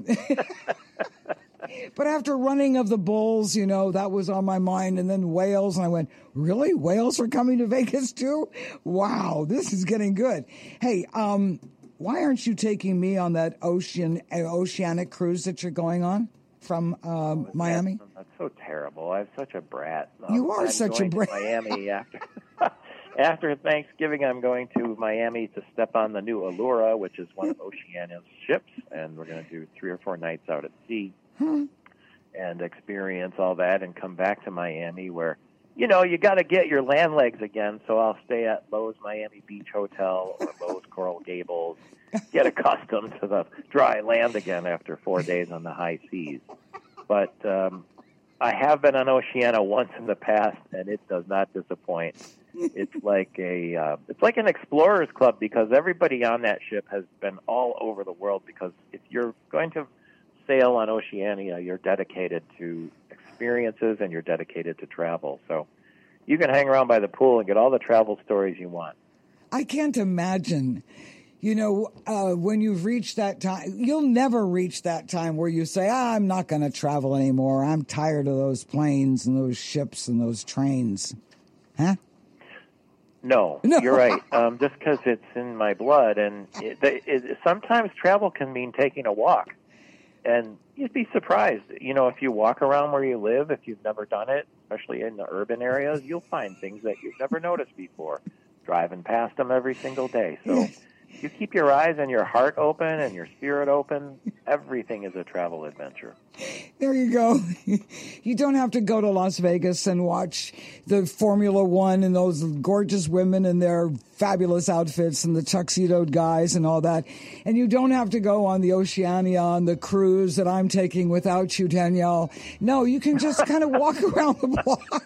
but after running of the bulls, you know, that was on my mind, and then whales, and I went, really? Whales are coming to Vegas too? Wow, this is getting good. Hey, um, why aren't you taking me on that ocean uh, oceanic cruise that you're going on from um, Miami? That's so terrible. I'm such a brat. Um, you are I'm such a brat. Miami after after Thanksgiving, I'm going to Miami to step on the new Allura, which is one of Oceania's ships, and we're going to do three or four nights out at sea hmm. and experience all that, and come back to Miami, where you know you got to get your land legs again. So I'll stay at Lowe's Miami Beach Hotel or Lowe's Coral Gables. Get accustomed to the dry land again after four days on the high seas. But um, I have been on Oceania once in the past, and it does not disappoint. It's like a uh, it's like an explorer's club, because everybody on that ship has been all over the world. Because if you're going to sail on Oceania, you're dedicated to experiences and you're dedicated to travel. So you can hang around by the pool and get all the travel stories you want. I can't imagine. You know, uh, when you've reached that time, you'll never reach that time where you say, ah, I'm not going to travel anymore. I'm tired of those planes and those ships and those trains. Huh? No, no. You're right. Um, just because it's in my blood. And it, it, sometimes travel can mean taking a walk. And you'd be surprised. You know, if you walk around where you live, if you've never done it, especially in the urban areas, you'll find things that you've never noticed before, driving past them every single day. So yes. You keep your eyes and your heart open and your spirit open, everything is a travel adventure. There you go. You don't have to go to Las Vegas and watch the Formula One and those gorgeous women in their fabulous outfits and the tuxedoed guys and all that. And you don't have to go on the Oceania on the cruise that I'm taking without you, Danielle. No, you can just kind of walk around the block.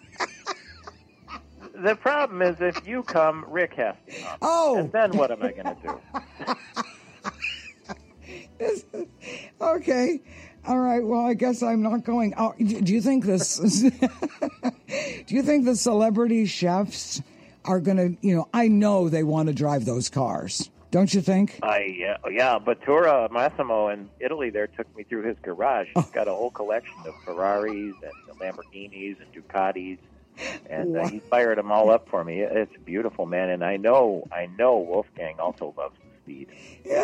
The problem is if you come, Rick has to come. Oh. And then what am I going to do? Okay. All right. Well, I guess I'm not going. Oh, do you think this? do you think the celebrity chefs are going to? You know, I know they want to drive those cars. Don't you think? I yeah, yeah. Batura Massimo in Italy there took me through his garage. He's got a whole collection of Ferraris and Lamborghinis and Ducatis, and uh, he fired them all up for me. It's beautiful, man. And I know, I know, Wolfgang also loves speed. Yeah.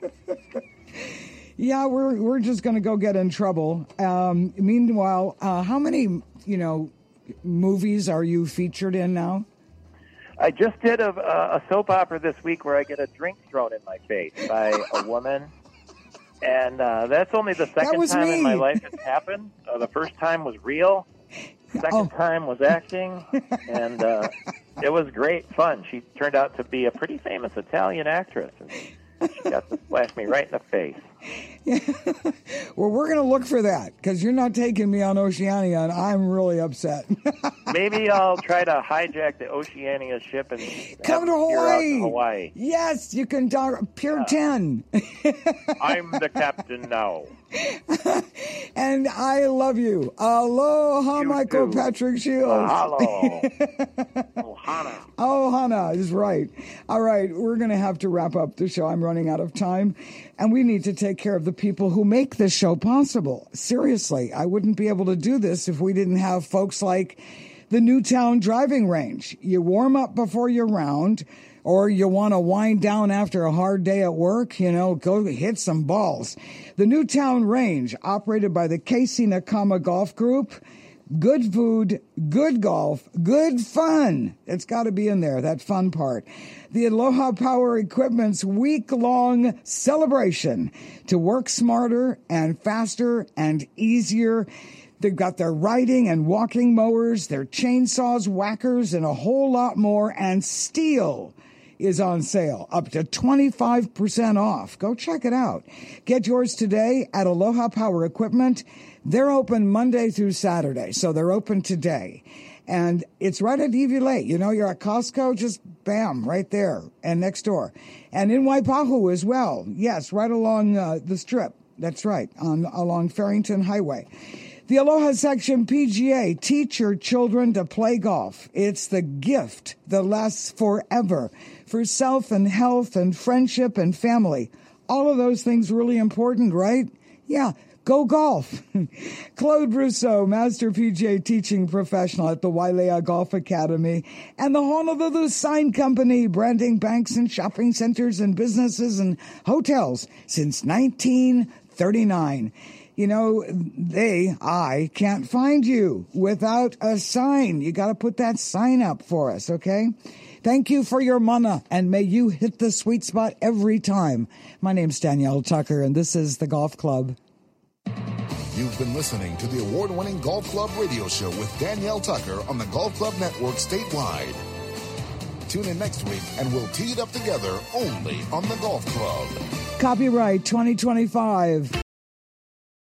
Yeah, we're we're just going to go get in trouble. Um, meanwhile, uh, how many you know movies are you featured in now? I just did a, a soap opera this week where I get a drink thrown in my face by a woman, and uh, that's only the second time me. in my life it's happened. Uh, the first time was real. Second oh. time was acting, and uh, it was great fun. She turned out to be a pretty famous Italian actress, and she got to splash me right in the face. Yeah. Well, we're going to look for that because you're not taking me on Oceania, and I'm really upset. Maybe I'll try to hijack the Oceania ship and come to Hawaii. Hawaii. Yes, you can talk Pier yeah. ten. I'm the captain now. And I love you. Aloha, you Michael too. Patrick Shields. Mahalo. Ohana. Ohana is right. All right, we're going to have to wrap up the show. I'm running out of time. And we need to take care of the people who make this show possible. Seriously, I wouldn't be able to do this if we didn't have folks like the Newtown Driving Range. You warm up before your round, or you want to wind down after a hard day at work, you know, go hit some balls. The Newtown Range, operated by the Casey Nakama Golf Group. Good food, good golf, good fun. It's got to be in there, that fun part. The Aloha Power Equipment's week-long celebration to work smarter and faster and easier. They've got their riding and walking mowers, their chainsaws, whackers, and a whole lot more. And steel is on sale, up to twenty-five percent off. Go check it out. Get yours today at Aloha Power Equipment. They're open Monday through Saturday, so they're open today. And it's right at Evie Lake. You know, you're at Costco, just bam, right there and next door. And in Waipahu as well. Yes, right along uh, the strip. That's right, on along Farrington Highway. The Aloha Section P G A, teach your children to play golf. It's the gift that lasts forever for self and health and friendship and family. All of those things really important, right? Yeah. Go golf. Claude Rousseau, Master P G A Teaching Professional at the Wailea Golf Academy, and the Honolulu Sign Company, branding banks and shopping centers and businesses and hotels since nineteen thirty-nine. You know, they, I, can't find you without a sign. You got to put that sign up for us, okay? Thank you for your mana, and may you hit the sweet spot every time. My name's Danielle Tucker, and this is The Golf Club. You've been listening to the award-winning Golf Club radio show with Danielle Tucker on the Golf Club Network statewide. Tune in next week and we'll tee it up together only on the Golf Club. Copyright twenty twenty-five.